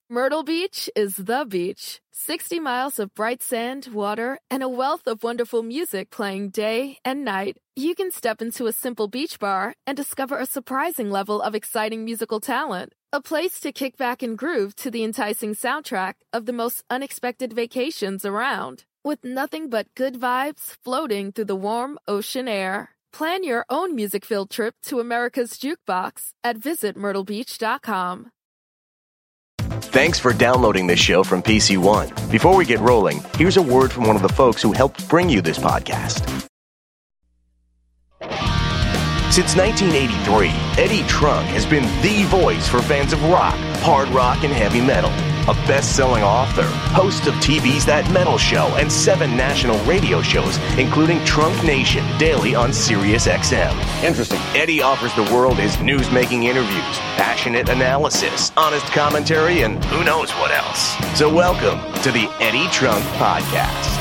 Myrtle Beach is the beach. 60 miles of bright sand, water, and a wealth of wonderful music playing day and night. You can step into a simple beach bar and discover a surprising level of exciting musical talent. A place to kick back and groove to the enticing soundtrack of the most unexpected vacations around. With nothing but good vibes floating through the warm ocean air. Plan your own music-filled trip to America's Jukebox at visitmyrtlebeach.com. Thanks for downloading this show from PC One. Before we get rolling, here's a word from one of the folks who helped bring you this podcast. Since 1983, Eddie Trunk has been the voice for fans of rock, hard rock, and heavy metal. A best-selling author, host of TV's That Metal Show and 7 national radio shows, including Trunk Nation, daily on Sirius XM. Interesting. Eddie offers the world his news-making interviews, passionate analysis, honest commentary, and who knows what else. So welcome to the Eddie Trunk Podcast.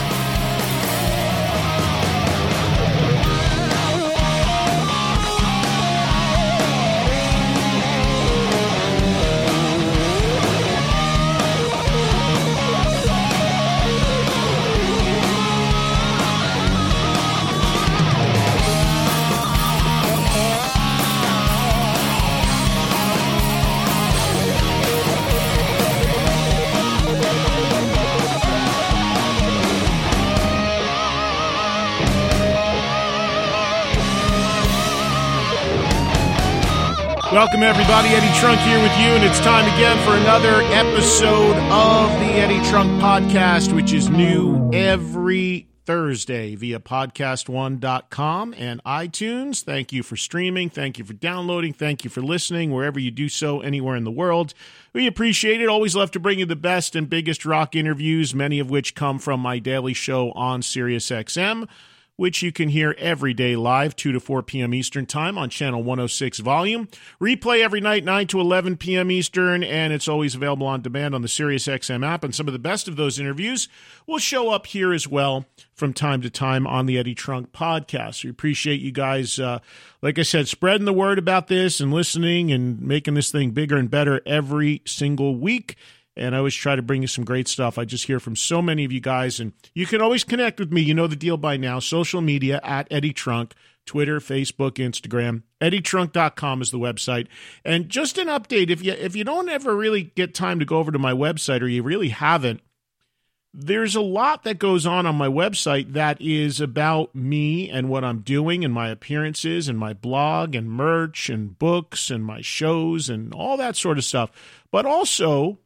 Welcome, everybody. Eddie Trunk here with you, and it's time again for another episode of the Eddie Trunk Podcast, which is new every Thursday via podcastone.com and iTunes. Thank you for streaming. Thank you for downloading. Thank you for listening, wherever you do so, anywhere in the world. We appreciate it. Always love to bring you the best and biggest rock interviews, many of which come from my daily show on SiriusXM, which you can hear every day live, 2 to 4 p.m. Eastern Time on Channel 106 Volume. Replay every night, 9 to 11 p.m. Eastern, and it's always available on demand on the SiriusXM app. And some of the best of those interviews will show up here as well from time to time on the Eddie Trunk Podcast. We appreciate you guys, like I said, spreading the word about this and listening and making this thing bigger and better every single week. And I always try to bring you some great stuff. I just hear from so many of you guys, and you can always connect with me. You know the deal by now. Social media, at Eddie Trunk, Twitter, Facebook, Instagram. EddieTrunk.com is the website. And just an update, if you don't ever really get time to go over to my website, or you really haven't, there's a lot that goes on my website that is about me and what I'm doing and my appearances and my blog and merch and books and my shows and all that sort of stuff. But also,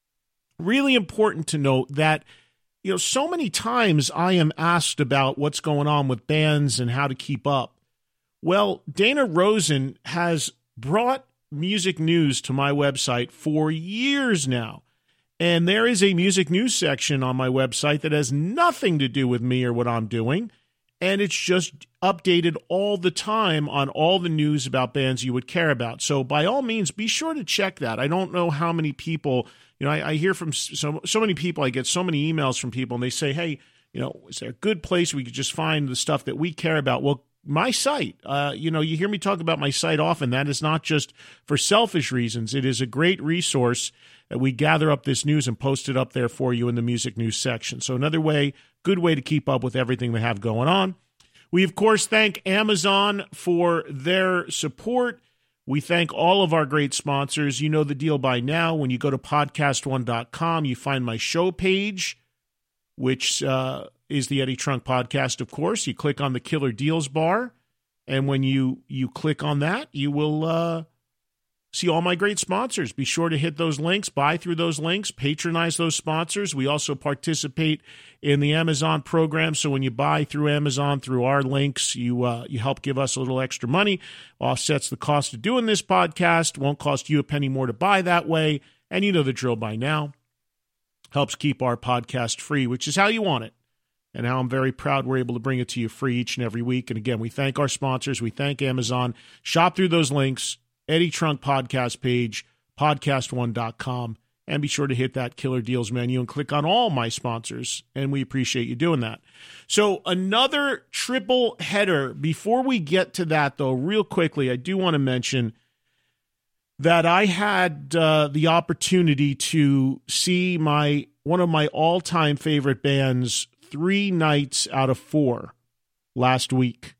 really important to note that, so many times I am asked about what's going on with bands and how to keep up. Well, Dana Rosen has brought music news to my website for years now. And there is a music news section on my website that has nothing to do with me or what I'm doing. And it's just updated all the time on all the news about bands you would care about. So by all means, be sure to check that. I don't know how many people, I hear from so many people, I get so many emails from people, and they say, hey, is there a good place we could just find the stuff that we care about? Well, my site, you hear me talk about my site often. That is not just for selfish reasons. It is a great resource that we gather up this news and post it up there for you in the music news section. So another good way to keep up with everything they have going on. We, of course, thank Amazon for their support. We thank all of our great sponsors. You know the deal by now. When you go to podcastone.com, you find my show page, which is the Eddie Trunk Podcast, of course. You click on the Killer Deals bar, and when you click on that, you will see all my great sponsors. Be sure to hit those links, buy through those links, patronize those sponsors. We also participate in the Amazon program, so when you buy through Amazon through our links, you help give us a little extra money, offsets the cost of doing this podcast, won't cost you a penny more to buy that way, and you know the drill by now. Helps keep our podcast free, which is how you want it, and how I'm very proud we're able to bring it to you free each and every week. And again, we thank our sponsors. We thank Amazon. Shop through those links. Eddie Trunk Podcast page, podcastone.com, and be sure to hit that Killer Deals menu and click on all my sponsors, and we appreciate you doing that. So another triple header. Before we get to that, though, real quickly, I do want to mention that I had the opportunity to see one of my all-time favorite bands 3 nights out of 4 last week.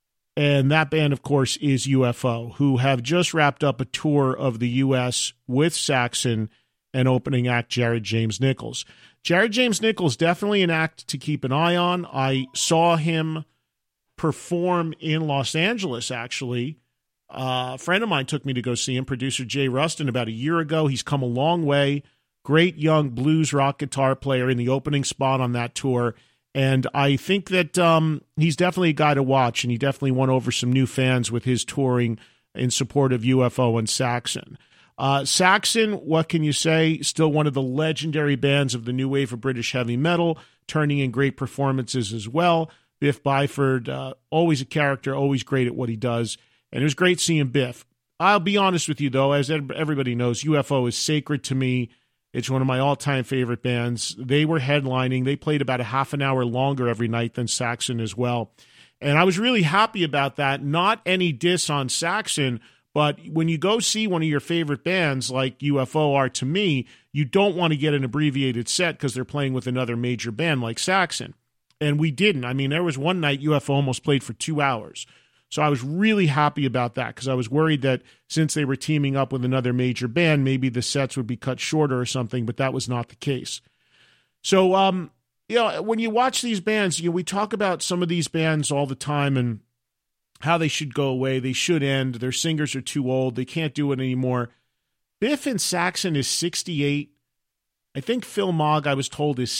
And that band, of course, is UFO, who have just wrapped up a tour of the U.S. with Saxon and opening act Jared James Nichols. Jared James Nichols, definitely an act to keep an eye on. I saw him perform in Los Angeles, actually. A friend of mine took me to go see him, producer Jay Rustin, about a year ago. He's come a long way. Great young blues rock guitar player in the opening spot on that tour. And I think that he's definitely a guy to watch, and he definitely won over some new fans with his touring in support of UFO and Saxon. Saxon, what can you say? Still one of the legendary bands of the new wave of British heavy metal, turning in great performances as well. Biff Byford, always a character, always great at what he does. And it was great seeing Biff. I'll be honest with you, though, as everybody knows, UFO is sacred to me. It's one of my all-time favorite bands. They were headlining. They played about a half an hour longer every night than Saxon as well. And I was really happy about that. Not any diss on Saxon, but when you go see one of your favorite bands like UFO are to me, you don't want to get an abbreviated set because they're playing with another major band like Saxon. And we didn't. I mean, there was one night UFO almost played for 2 hours. So I was really happy about that because I was worried that since they were teaming up with another major band, maybe the sets would be cut shorter or something, but that was not the case. So, when you watch these bands, we talk about some of these bands all the time and how they should go away. They should end. Their singers are too old. They can't do it anymore. Biff and Saxon is 68. I think Phil Mogg, I was told, is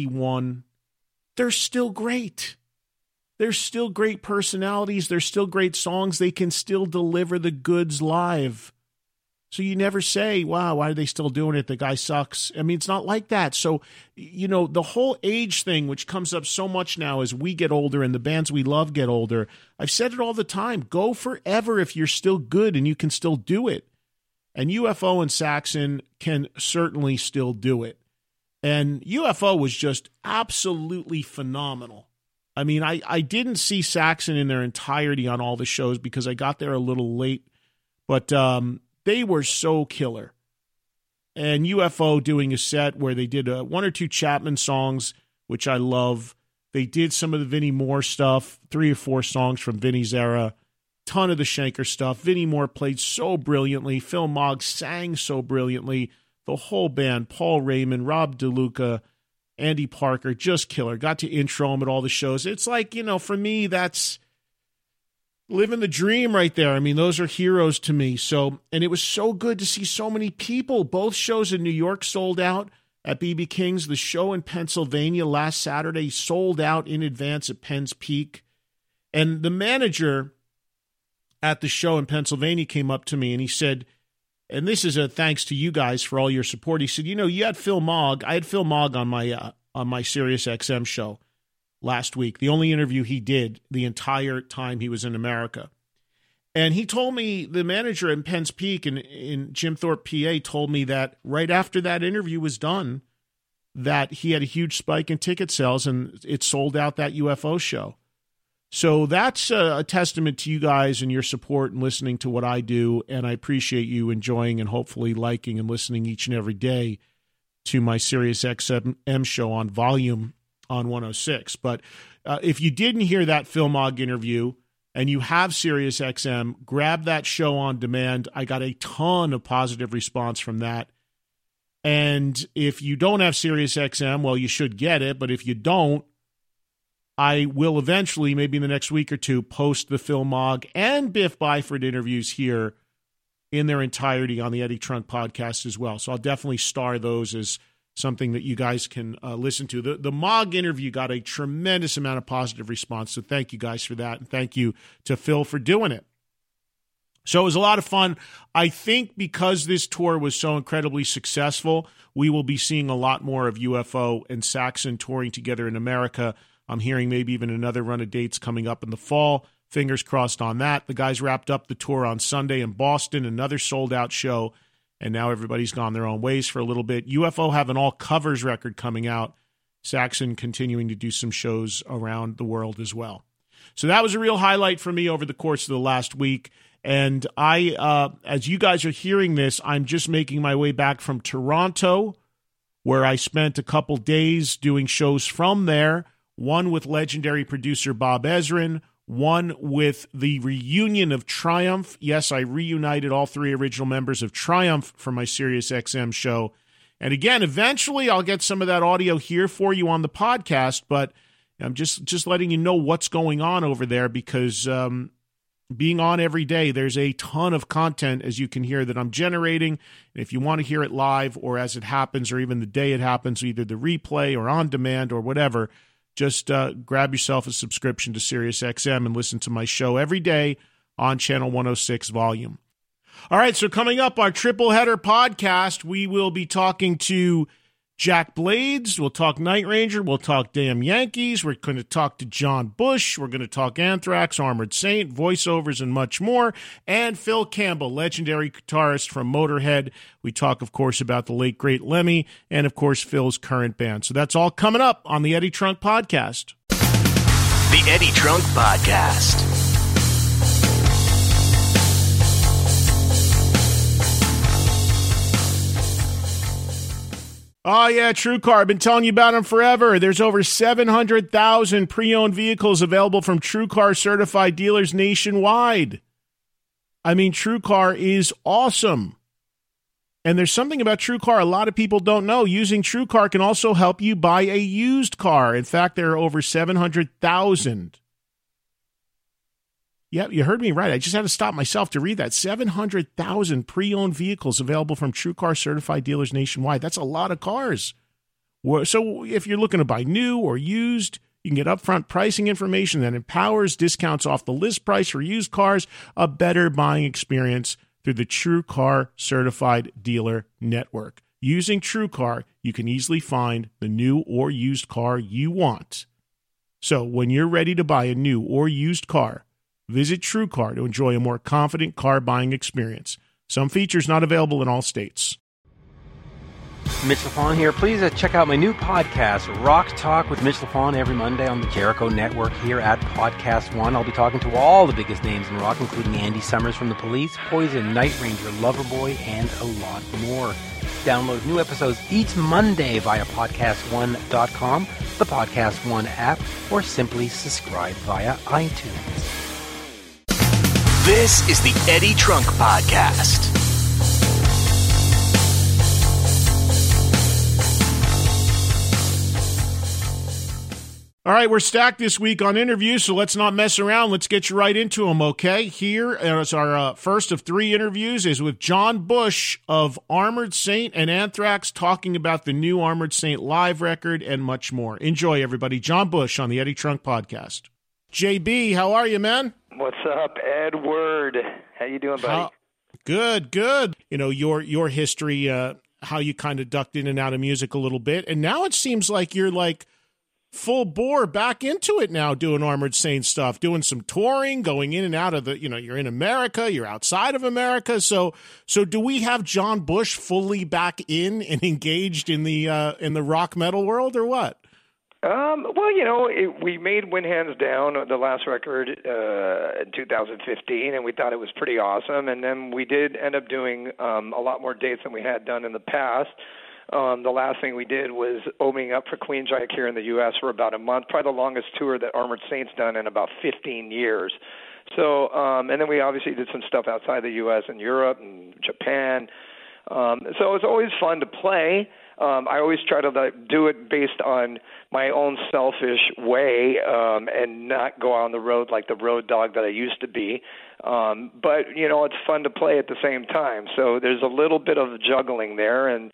71. They're still great. They're still great personalities. They're still great songs. They can still deliver the goods live. So you never say, wow, why are they still doing it? The guy sucks. I mean, it's not like that. So, the whole age thing, which comes up so much now as we get older and the bands we love get older, I've said it all the time. Go forever if you're still good and you can still do it. And UFO and Saxon can certainly still do it. And UFO was just absolutely phenomenal. I mean, I didn't see Saxon in their entirety on all the shows because I got there a little late, but they were so killer. And UFO doing a set where they did 1 or 2 Chapman songs, which I love. They did some of the Vinnie Moore stuff, 3 or 4 songs from Vinnie's era, ton of the Schenker stuff. Vinnie Moore played so brilliantly. Phil Mogg sang so brilliantly. The whole band, Paul Raymond, Rob DeLuca, Andy Parker, just killer. Got to intro him at all the shows. It's like, for me, that's living the dream right there. I mean, those are heroes to me. So, and it was so good to see so many people. Both shows in New York sold out at B.B. King's. The show in Pennsylvania last Saturday sold out in advance at Penn's Peak. And the manager at the show in Pennsylvania came up to me and he said, and this is a thanks to you guys for all your support. He said, you had Phil Mogg. I had Phil Mogg on my Sirius XM show last week, the only interview he did the entire time he was in America. And he told me, the manager in Penn's Peak in Jim Thorpe, PA, told me that right after that interview was done, that he had a huge spike in ticket sales and it sold out that UFO show. So that's a testament to you guys and your support and listening to what I do, and I appreciate you enjoying and hopefully liking and listening each and every day to my Sirius XM show on volume on 106. But if you didn't hear that Phil Mogg interview and you have Sirius XM, grab that show on demand. I got a ton of positive response from that. And if you don't have Sirius XM, well, you should get it, but if you don't, I will eventually, maybe in the next week or two, post the Phil Mogg and Biff Byford interviews here in their entirety on the Eddie Trunk podcast as well. So I'll definitely star those as something that you guys can listen to. The Mogg interview got a tremendous amount of positive response, so thank you guys for that, and thank you to Phil for doing it. So it was a lot of fun. I think because this tour was so incredibly successful, we will be seeing a lot more of UFO and Saxon touring together in America. I'm hearing maybe even another run of dates coming up in the fall. Fingers crossed on that. The guys wrapped up the tour on Sunday in Boston, another sold-out show, and now everybody's gone their own ways for a little bit. UFO have an all-covers record coming out. Saxon continuing to do some shows around the world as well. So that was a real highlight for me over the course of the last week. And I, as you guys are hearing this, I'm just making my way back from Toronto, where I spent a couple days doing shows from there, one with legendary producer Bob Ezrin, one with the reunion of Triumph. Yes, I reunited all three original members of Triumph for my SiriusXM show. And again, eventually I'll get some of that audio here for you on the podcast, but I'm just letting you know what's going on over there because being on every day, there's a ton of content, as you can hear, that I'm generating. And if you want to hear it live or as it happens or even the day it happens, either the replay or on demand or whatever, just grab yourself a subscription to SiriusXM and listen to my show every day on Channel 106 Volume. All right, so coming up, our triple header podcast, we will be talking to Jack Blades, we'll talk Night Ranger, we'll talk Damn Yankees, we're going to talk to John Bush, we're going to talk Anthrax, Armored Saint, voiceovers, and much more, and Phil Campbell, legendary guitarist from Motorhead. We talk, of course, about the late, great Lemmy, and, of course, Phil's current band. So that's all coming up on the Eddie Trunk Podcast. The Eddie Trunk Podcast. Oh, yeah, TrueCar. I've been telling you about them forever. There's over 700,000 pre-owned vehicles available from TrueCar certified dealers nationwide. I mean, TrueCar is awesome. And there's something about TrueCar a lot of people don't know. Using TrueCar can also help you buy a used car. In fact, there are over 700,000. Yeah, you heard me right. I just had to stop myself to read that. 700,000 pre-owned vehicles available from TrueCar certified dealers nationwide. That's a lot of cars. So if you're looking to buy new or used, you can get upfront pricing information that empowers discounts off the list price for used cars, a better buying experience through the TrueCar certified dealer network. Using TrueCar, you can easily find the new or used car you want. So when you're ready to buy a new or used car, visit TrueCar to enjoy a more confident car buying experience. Some features not available in all states. Mitch LaFon here. Please check out my new podcast, Rock Talk with Mitch LaFon, every Monday on the Jericho Network here at Podcast One. I'll be talking to all the biggest names in rock, including Andy Summers from The Police, Poison, Night Ranger, Loverboy, and a lot more. Download new episodes each Monday via PodcastOne.com, the Podcast One app, or simply subscribe via iTunes. This is the Eddie Trunk Podcast. All right, we're stacked this week on interviews, so let's not mess around. Let's get you right into them, okay? Here is our first of three interviews is with John Bush of Armored Saint and Anthrax, talking about the new Armored Saint live record and much more. Enjoy, everybody. John Bush on the Eddie Trunk Podcast. JB, how are you, man? What's up, Edward? How you doing, buddy? Good. You know, your history, how you kind of ducked in and out of music a little bit, and now it seems like you're like full bore back into it now, doing Armored Saint stuff, doing some touring, going in and out of the, you're in America, you're outside of America. So do we have John Bush fully back in and engaged in the rock metal world, or what? Well, we made When Hands Down, the last record, in 2015, and we thought it was pretty awesome. And then we did end up doing a lot more dates than we had done in the past. The last thing we did was opening up for Queensryche here in the U.S. for about a month, probably the longest tour that Armored Saint's done in about 15 years. So, and then we obviously did some stuff outside the U.S. and Europe and Japan. So it's always fun to play. I always try to do it based on my own selfish way and not go on the road like the road dog that I used to be. But, it's fun to play at the same time. So there's a little bit of juggling there. And,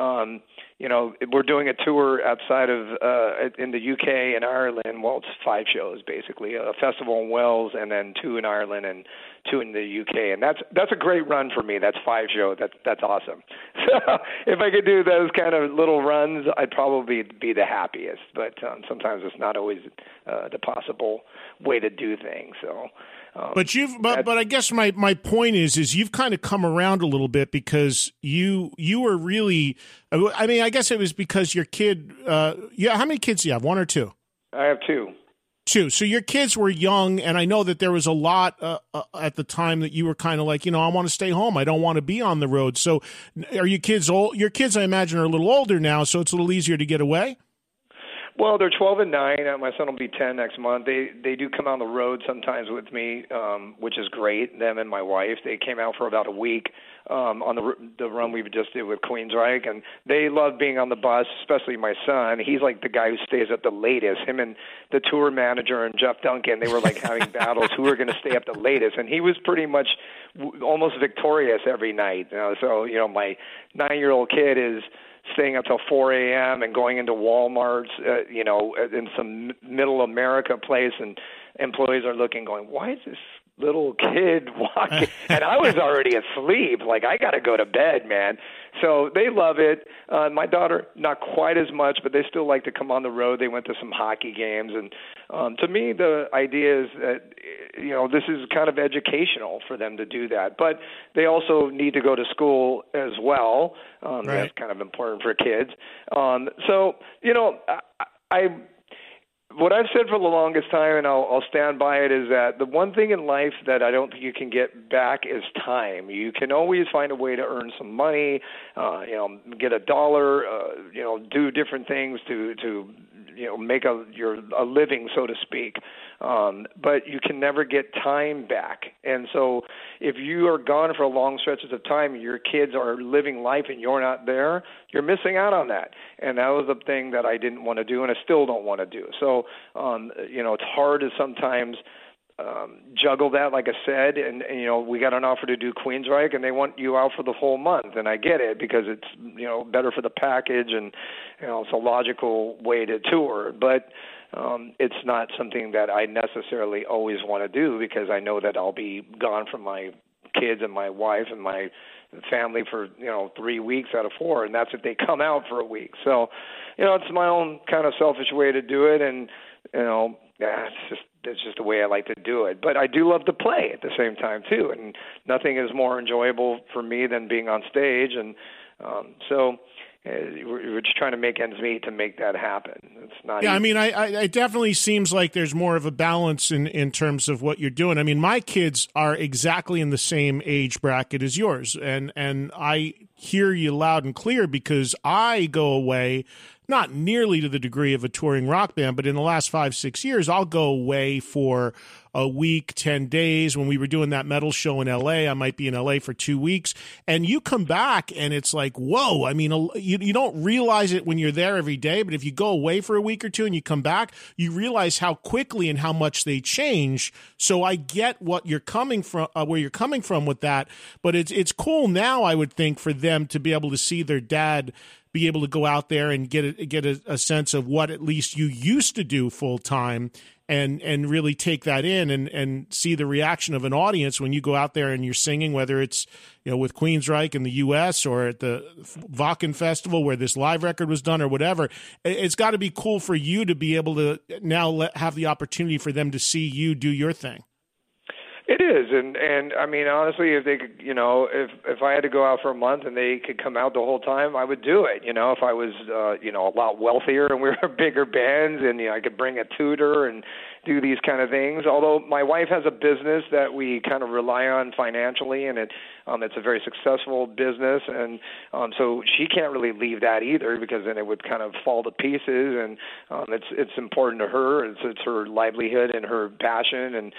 we're doing a tour outside of in the UK and Ireland. Well, it's 5 shows, basically. A festival in Wales and then 2 in Ireland and 2 in the UK. And that's a great run for me. That's 5 shows. That's awesome. So if I could do those kind of little runs, I'd probably be the happiest. But sometimes it's not always the possible way to do things. So. But I guess my point is you've kind of come around a little bit because you were really, I mean, I guess it was because your kid, how many kids do you have? 1 or 2? I have 2. too. So your kids were young, and I know that there was a lot at the time that you were kind of like, I want to stay home. I don't want to be on the road. So are your kids old? Your kids, I imagine, are a little older now, so it's a little easier to get away? Well, they're 12 and 9. My son will be 10 next month. They do come on the road sometimes with me, which is great. Them and my wife. They came out for about a week on the run we just did with Queensryche, and they love being on the bus, especially my son. He's like the guy who stays up the latest. Him and the tour manager and Jeff Duncan, they were like having battles who were going to stay up the latest, and he was pretty much almost victorious every night. So my 9-year-old kid is staying up till 4 a.m. and going into Walmarts, in some middle America place, and employees are looking, going, why is this little kid walking? And I was already asleep. Like, I got to go to bed, man. So they love it. My daughter, not quite as much, but they still like to come on the road. They went to some hockey games. And to me, the idea is that, this is kind of educational for them to do that. But they also need to go to school as well. Right. That's kind of important for kids. What I've said for the longest time, and I'll stand by it, is that the one thing in life that I don't think you can get back is time. You can always find a way to earn some money, get a dollar, do different things to make a living, so to speak. But you can never get time back. And so if you are gone for long stretches of time, your kids are living life and you're not there, you're missing out on that. And that was the thing that I didn't want to do, and I still don't want to do. So, it's hard to sometimes juggle that, like I said, and we got an offer to do Queensryche, and they want you out for the whole month, and I get it because it's better for the package, and it's a logical way to tour, but it's not something that I necessarily always want to do because I know that I'll be gone from my kids and my wife and my family for 3 weeks out of 4, and that's if they come out for a week. So it's my own kind of selfish way to do it, and it's just the way I like to do it. But I do love to play at the same time too, and nothing is more enjoyable for me than being on stage. And we're just trying to make ends meet to make that happen. It's not. Yeah, easy. I mean, it definitely seems like there's more of a balance in terms of what you're doing. I mean, my kids are exactly in the same age bracket as yours, and I hear you loud and clear because I go away. Not nearly to the degree of a touring rock band, but in the last 5-6 years, I'll go away for a week, 10 days. When we were doing that metal show in L.A., I might be in L.A. for 2 weeks. And you come back, and it's like, whoa. I mean, you don't realize it when you're there every day, but if you go away for a week or two and you come back, you realize how quickly and how much they change. So I get what you're coming from, where you're coming from with that. But it's cool now, I would think, for them to be able to see their dad be able to go out there and get a sense of what at least you used to do full time and really take that in and see the reaction of an audience when you go out there and you're singing, whether it's with Queensryche in the U.S. or at the Wacken Festival where this live record was done or whatever. It's got to be cool for you to be able to now have the opportunity for them to see you do your thing. It is, and I mean, honestly, if they could, if I had to go out for a month and they could come out the whole time, I would do it. If I was, a lot wealthier and we were bigger bands, and I could bring a tutor and do these kind of things. Although my wife has a business that we kind of rely on financially, and it's a very successful business, and so she can't really leave that either because then it would kind of fall to pieces. And it's important to her. It's her livelihood and her passion, and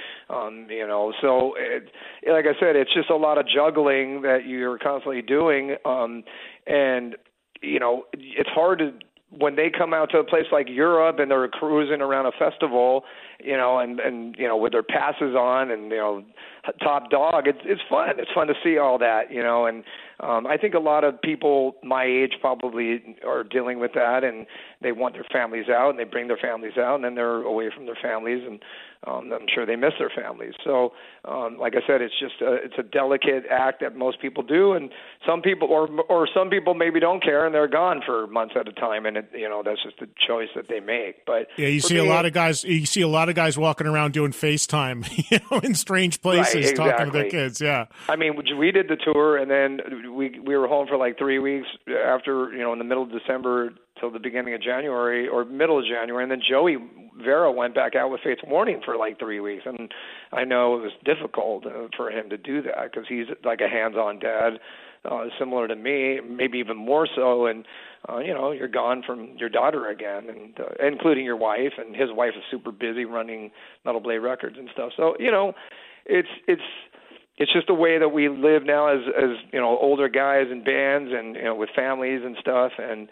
So, like I said, it's just a lot of juggling that you're constantly doing, and it's hard to. When they come out to a place like Europe and they're cruising around a festival, and with their passes on and top dog, it's fun. It's fun to see all that, and I think a lot of people my age probably are dealing with that, and they want their families out, and they bring their families out, and then they're away from their families, and I'm sure they miss their families. So, like I said, it's just it's a delicate act that most people do, and some people or some people maybe don't care, and they're gone for months at a time, and that's just a choice that they make. But yeah, you see a lot of guys. You see a lot of guys walking around doing FaceTime, in strange places, right, exactly. Talking to their kids. Yeah, I mean, we did the tour, and then we were home for like 3 weeks after, in the middle of December till the beginning of January or middle of January, and then Joey Vera went back out with Fates Warning for like 3 weeks, and I know it was difficult for him to do that because he's like a hands-on dad, similar to me, maybe even more so, and you're gone from your daughter again, and including your wife, and his wife is super busy running Metal Blade Records and stuff. So it's just the way that we live now as older guys in bands and with families and stuff, and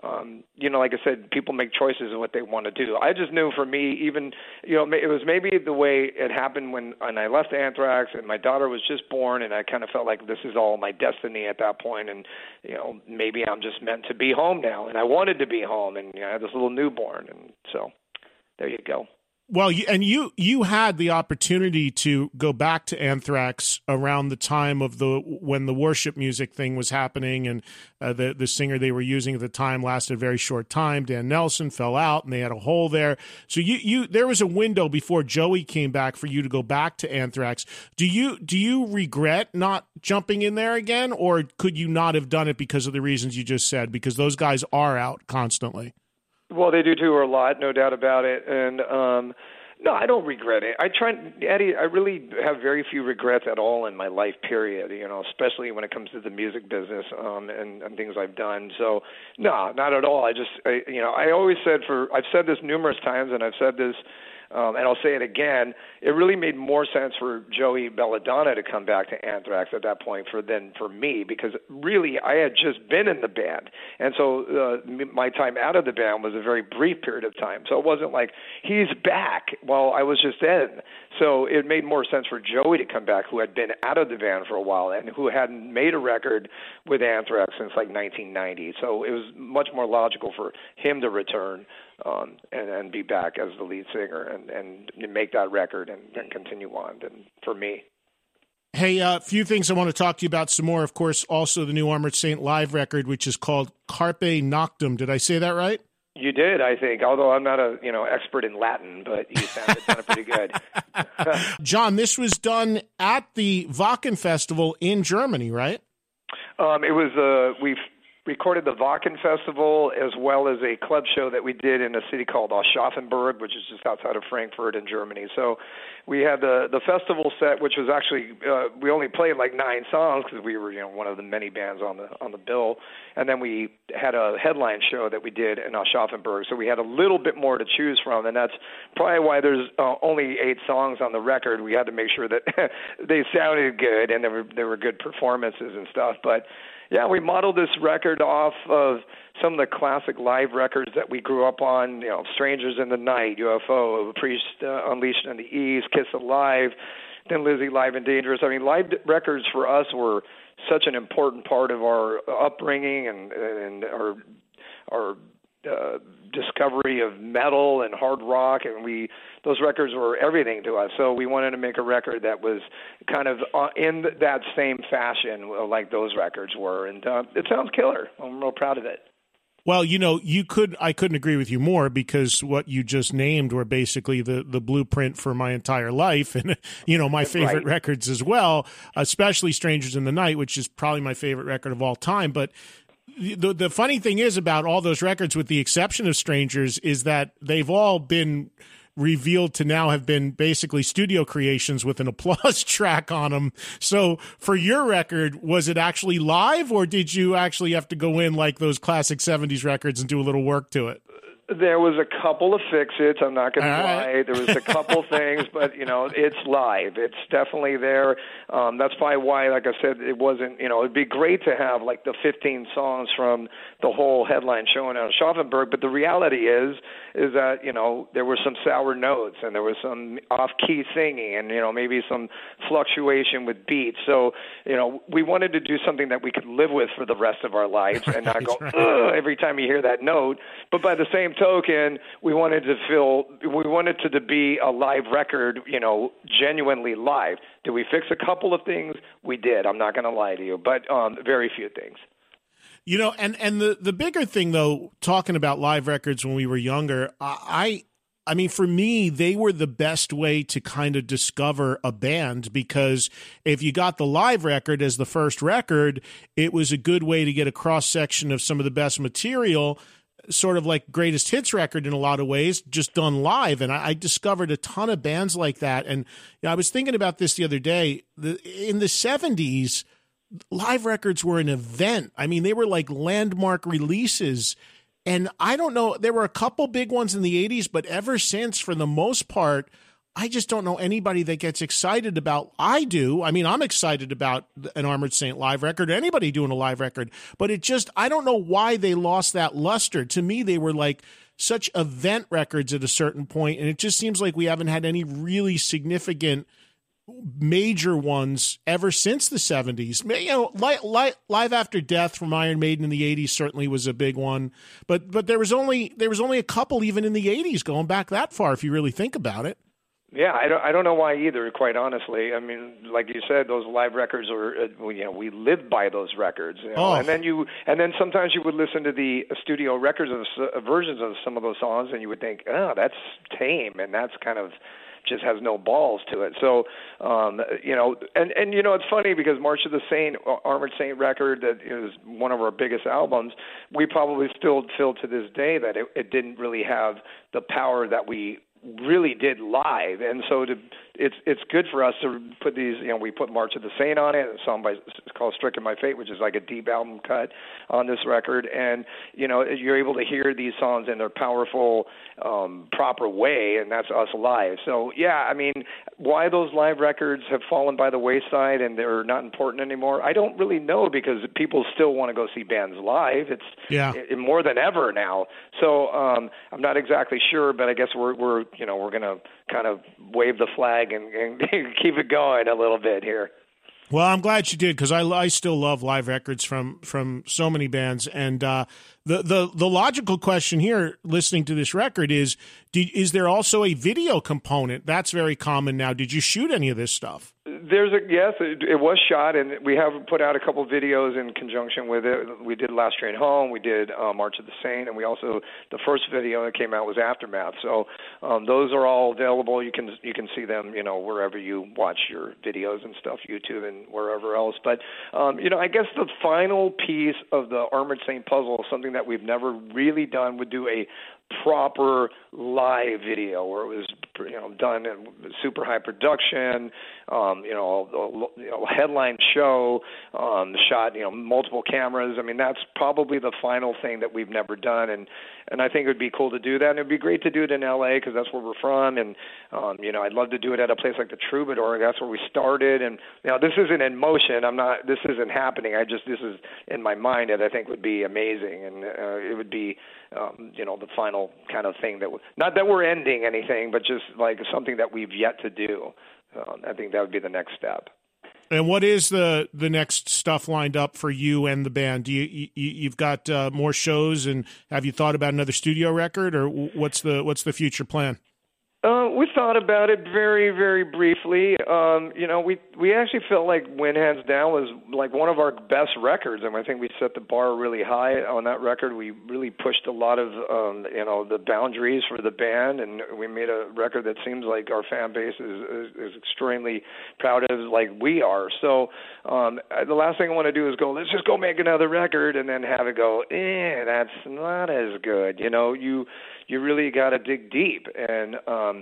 like I said, people make choices of what they want to do. I just knew for me, even it was maybe the way it happened when I left Anthrax and my daughter was just born, and I kind of felt like this is all my destiny at that point, and maybe I'm just meant to be home now, and I wanted to be home, and I had this little newborn, and so there you go. Well, you had the opportunity to go back to Anthrax around the time of when the worship music thing was happening, and the singer they were using at the time lasted a very short time. Dan Nelson fell out, and they had a hole there. So there was a window before Joey came back for you to go back to Anthrax. Do you regret not jumping in there again, or could you not have done it because of the reasons you just said? Because those guys are out constantly. Well, they do tour a lot, no doubt about it, and no, I don't regret it. Eddie, I really have very few regrets at all in my life, period, especially when it comes to the music business and things I've done. So, no, not at all. I always said I've said this numerous times, and I've said this, and I'll say it again, it really made more sense for Joey Belladonna to come back to Anthrax at that point than for me, because really I had just been in the band. And so my time out of the band was a very brief period of time. So it wasn't like he's back while I was just in. So it made more sense for Joey to come back, who had been out of the band for a while and who hadn't made a record with Anthrax since like 1990. So it was much more logical for him to return and be back as the lead singer and make that record and continue on, and for me. Hey, a few things I want to talk to you about some more. Of course, also the new Armored Saint live record, which is called Carpe Noctem. Did I say that right? You did, I think, although I'm not a expert in Latin, but you sounded pretty good. John, this was done at the Wacken Festival in Germany, right? It was we recorded the Wacken Festival as well as a club show that we did in a city called Aschaffenburg, which is just outside of Frankfurt in Germany. So we had the festival set, which was actually we only played like 9 songs because we were one of the many bands on the bill, and then we had a headline show that we did in Aschaffenburg. So we had a little bit more to choose from, and that's probably why there's only 8 songs on the record. We had to make sure that they sounded good and there were good performances and stuff, but. Yeah, we modeled this record off of some of the classic live records that we grew up on, Strangers in the Night, UFO, Priest Unleashed on the East, Kiss Alive, Thin Lizzy, Live and Dangerous. I mean, live records for us were such an important part of our upbringing and our discovery of metal and hard rock, and those records were everything to us. So we wanted to make a record that was kind of in that same fashion like those records were, and it sounds killer. I'm real proud of it. Well, I couldn't agree with you more, because what you just named were basically the blueprint for my entire life, and my favorite records as well, especially Strangers in the Night, which is probably my favorite record of all time. But the funny thing is about all those records, with the exception of Strangers, is that they've all been revealed to now have been basically studio creations with an applause track on them. So for your record, was it actually live, or did you actually have to go in like those classic 70s records and do a little work to it? There was a couple of fix-its, I'm not going to lie. There was a couple things, but, it's live. It's definitely there. That's probably why, like I said, it wasn't, it'd be great to have, like, the 15 songs from the whole headline show in Aschaffenburg, but the reality is that, there were some sour notes, and there was some off-key singing, and, maybe some fluctuation with beats. So, we wanted to do something that we could live with for the rest of our lives and not go, every time you hear that note. But by the same token, we wanted it to be a live record, genuinely live. Did we fix a couple of things? We did. I'm not going to lie to you, but very few things. And the bigger thing, though, talking about live records when we were younger, I mean, for me, they were the best way to kind of discover a band, because if you got the live record as the first record, it was a good way to get a cross-section of some of the best material. sort of like greatest hits record in a lot of ways, just done live. And I discovered a ton of bands like that. And I was thinking about this the other day. In the 70s, live records were an event. I mean, they were like landmark releases. And I don't know, there were a couple big ones in the 80s, but ever since, for the most part, I just don't know anybody that gets excited about. I do. I mean, I'm excited about an Armored Saint live record, or anybody doing a live record, but I don't know why they lost that luster. To me, they were like such event records at a certain point, and it just seems like we haven't had any really significant major ones ever since the 70s. You know, Live After Death from Iron Maiden in the 80s certainly was a big one, but there was only a couple even in the 80s going back that far, if you really think about it. Yeah, I don't know why either, quite honestly. I mean, like you said, those live records are, we lived by those records. You know? And then sometimes you would listen to the studio records of versions of some of those songs, and you would think, oh, that's tame, and that's kind of just has no balls to it. So, and it's funny because March of the Saint, Armored Saint record, that is one of our biggest albums, we probably still feel to this day that it didn't really have the power that we really did live. And so it's good for us to put these, we put March of the Saint on it, a song called Stricken by Fate, which is like a deep album cut on this record. And, you're able to hear these songs in their powerful, proper way, and that's us live. So, yeah, I mean, why those live records have fallen by the wayside and they're not important anymore, I don't really know, because people still want to go see bands live. It's more than ever now. So I'm not exactly sure, but I guess we're going to kind of wave the flag and keep it going a little bit here. Well, I'm glad you did, because I still love live records from so many bands. And the logical question here, listening to this record, is there also a video component? That's very common now. Did you shoot any of this stuff? Yes, it was shot, and we have put out a couple videos in conjunction with it. We did Last Train Home, we did March of the Saint, and we also, the first video that came out was Aftermath. So those are all available. You can see them, wherever you watch your videos and stuff, YouTube and wherever else. But I guess the final piece of the Armored Saint puzzle, something that we've never really done, would do a proper live video where it was done in super high production, headline show, shot multiple cameras. I mean, that's probably the final thing that we've never done, and I think it would be cool to do that. And it'd be great to do it in LA, because that's where we're from, and I'd love to do it at a place like the Troubadour. That's where we started, and this isn't in motion. This isn't happening. This is in my mind, that I think would be amazing, and it would be the final kind of thing not that we're ending anything, but just like something that we've yet to do. I think that would be the next step. And what is the next stuff lined up for you and the band? You've got more shows, and have you thought about another studio record, or what's the future plan? We thought about it very, very briefly. We actually felt like When Hands Down was like one of our best records, and I think we set the bar really high on that record. We really pushed a lot of the boundaries for the band, and we made a record that seems like our fan base is extremely proud of, like we are. So the last thing I want to do is go, let's just go make another record, and then have it go, that's not as good. You really got to dig deep, and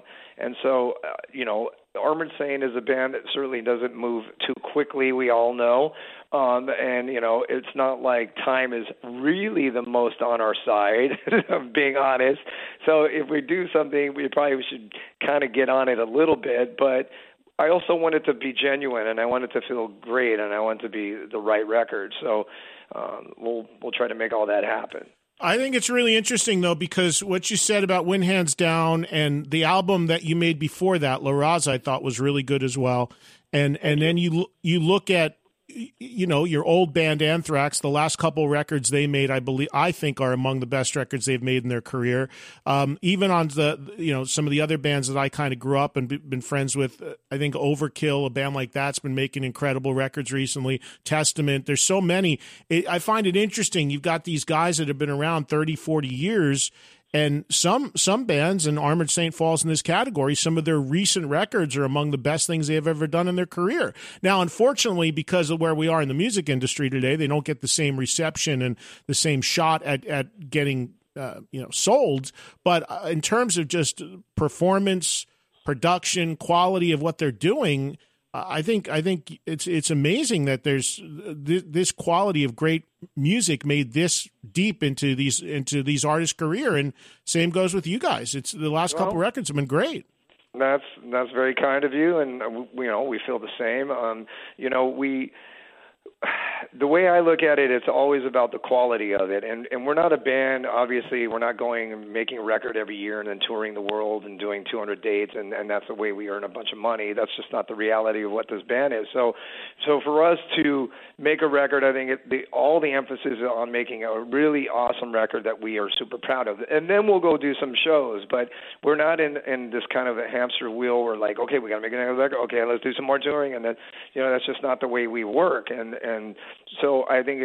so Armored Saint is a band that certainly doesn't move too quickly. We all know, and it's not like time is really the most on our side, of being honest. So if we do something, we probably should kind of get on it a little bit, but I also want it to be genuine, and I want it to feel great, and I want it to be the right record. So we'll try to make all that happen. I think it's really interesting, though, because what you said about When Hands Down and the album that you made before that, La Raza, I thought was really good as well. And then you look at, your old band Anthrax, the last couple records they made, I think are among the best records they've made in their career. Even on some of the other bands that I kind of grew up and been friends with, I think Overkill, a band like that's been making incredible records recently. Testament, there's so many. I find it interesting. You've got these guys that have been around 30, 40 years, and some bands, and Armored Saint falls in this category, some of their recent records are among the best things they have ever done in their career. Now, unfortunately, because of where we are in the music industry today, they don't get the same reception and the same shot at getting sold. But in terms of just performance, production, quality of what they're doing, I think it's amazing that there's this quality of great music made this deep into these artists' career, and same goes with you guys. It's the last couple records have been great. That's very kind of you, and we feel the same. The way I look at it, it's always about the quality of it. And we're not a band, obviously. We're not going and making a record every year and then touring the world and doing 200 dates, and that's the way we earn a bunch of money. That's just not the reality of what this band is. So for us to make a record, I think all the emphasis is on making a really awesome record that we are super proud of. And then we'll go do some shows. But we're not in this kind of a hamster wheel where, like, okay, we got to make another record. Okay, let's do some more touring. And then, that's just not the way we work. And so I think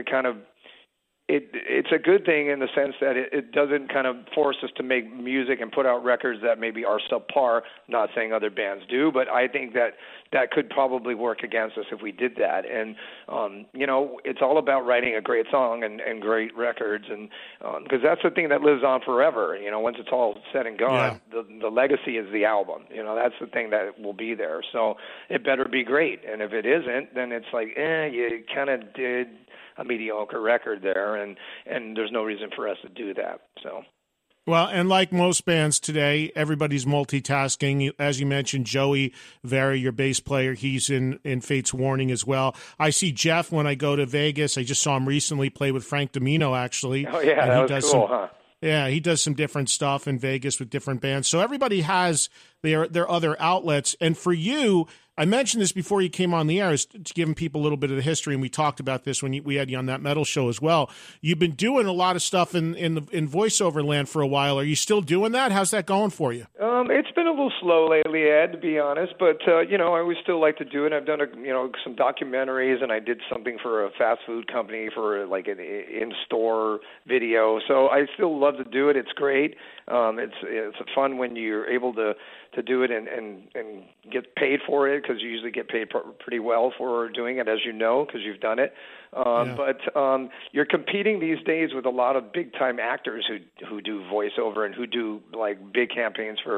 it's a good thing in the sense that it doesn't kind of force us to make music and put out records that maybe are subpar. Not saying other bands do, but I think that could probably work against us if we did that. And it's all about writing a great song and great records, and because that's the thing that lives on forever. Once it's all said and gone, the legacy is the album. That's the thing that will be there. So it better be great. And if it isn't, then it's like, you kind of did a mediocre record there, and there's no reason for us to do that. So, well, and like most bands today, everybody's multitasking. As you mentioned, Joey Very, your bass player, he's in Fate's Warning as well. I see Jeff when I go to Vegas. I just saw him recently play with Frank Domino, actually. Oh, yeah, that was cool, huh? Yeah, he does some different stuff in Vegas with different bands. So everybody has their other outlets. And for you, I mentioned this before you came on the air, is to giving people a little bit of the history, and we talked about this when we had you on that metal show as well. You've been doing a lot of stuff in voiceover land for a while. Are you still doing that? How's that going for you? It's been a little slow lately, Ed, to be honest, but I always still like to do it. I've done some documentaries, and I did something for a fast food company for like an in-store video. So I still love to do it. It's great. It's fun when you're able to do it and get paid for it, because you usually get paid pretty well for doing it, as you know, because you've done it. But you're competing these days with a lot of big-time actors who do voiceover and who do like big campaigns for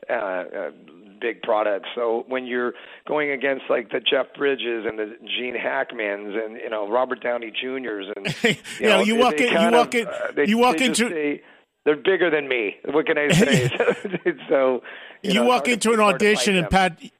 big products. So when you're going against like the Jeff Bridges and the Gene Hackmans and Robert Downey Jr.'s and you walk into. They're bigger than me. What can I say? So you walk into an audition and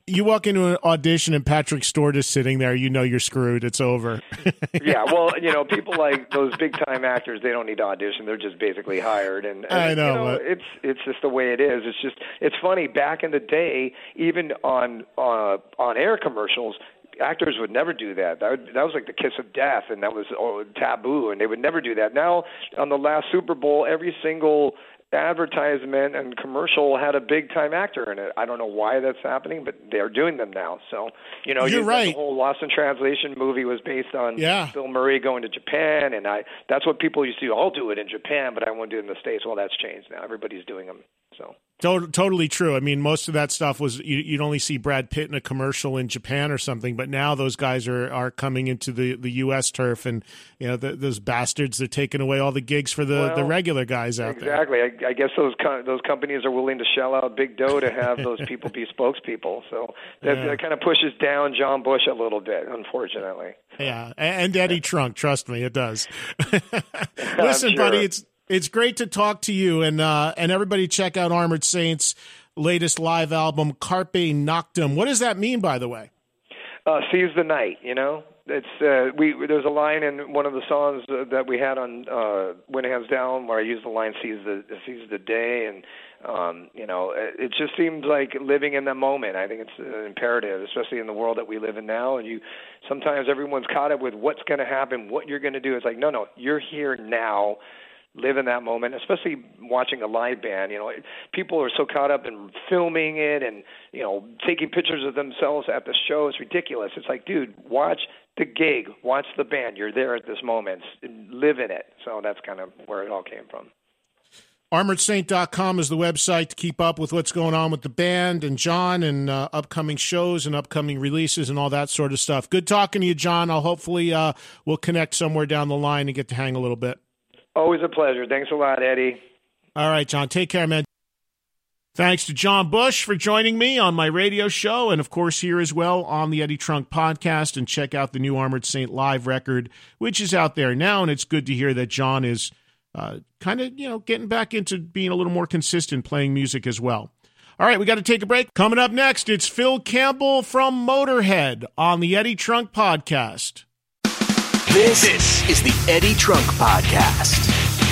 Patrick Stewart is sitting there. You're screwed. It's over. Yeah, well, people like those big time actors, they don't need to audition. They're just basically hired. And I know. It's just the way it is. It's funny. Back in the day, even on air commercials, actors would never do that. That was like the kiss of death, and that was taboo, and they would never do that. Now, on the last Super Bowl, every single advertisement and commercial had a big-time actor in it. I don't know why that's happening, but they're doing them now. So, you're right. The whole Lost in Translation movie was based on Bill Murray going to Japan, and that's what people used to do. I'll do it in Japan, but I won't do it in the States. Well, that's changed now. Everybody's doing them. So. Totally true. I mean, most of that stuff was you'd only see Brad Pitt in a commercial in Japan or something, but now those guys are coming into the U.S. turf, and those bastards, they're taking away all the gigs for the regular guys out there. Exactly. I guess those companies are willing to shell out big dough to have those people be spokespeople. So that kind of pushes down John Bush a little bit, unfortunately. Yeah, and Eddie Trunk. Trust me, it does. Listen, sure. buddy, It's great to talk to you, and everybody check out Armored Saints' latest live album, Carpe Noctem. What does that mean, by the way? Seize the night, It's there's a line in one of the songs that we had on When Hands Down where I use the line seize the day, and it just seems like living in that moment. I think it's imperative, especially in the world that we live in now. And sometimes everyone's caught up with what's going to happen, what you're going to do. It's like, no, you're here now. Live in that moment, especially watching a live band. People are so caught up in filming it and, taking pictures of themselves at the show. It's ridiculous. It's like, dude, watch the gig, watch the band. You're there at this moment. Live in it. So that's kind of where it all came from. ArmoredSaint.com is the website to keep up with what's going on with the band and John and upcoming shows and upcoming releases and all that sort of stuff. Good talking to you, John. I'll hopefully we'll connect somewhere down the line and get to hang a little bit. Always a pleasure. Thanks a lot, Eddie. All right, John. Take care, man. Thanks to John Bush for joining me on my radio show, and of course here as well on the Eddie Trunk podcast. And check out the new Armored Saint live record, which is out there now. And it's good to hear that John is kind of, getting back into being a little more consistent playing music as well. All right, we got to take a break. Coming up next, it's Phil Campbell from Motorhead on the Eddie Trunk podcast. This is the Eddie Trunk podcast.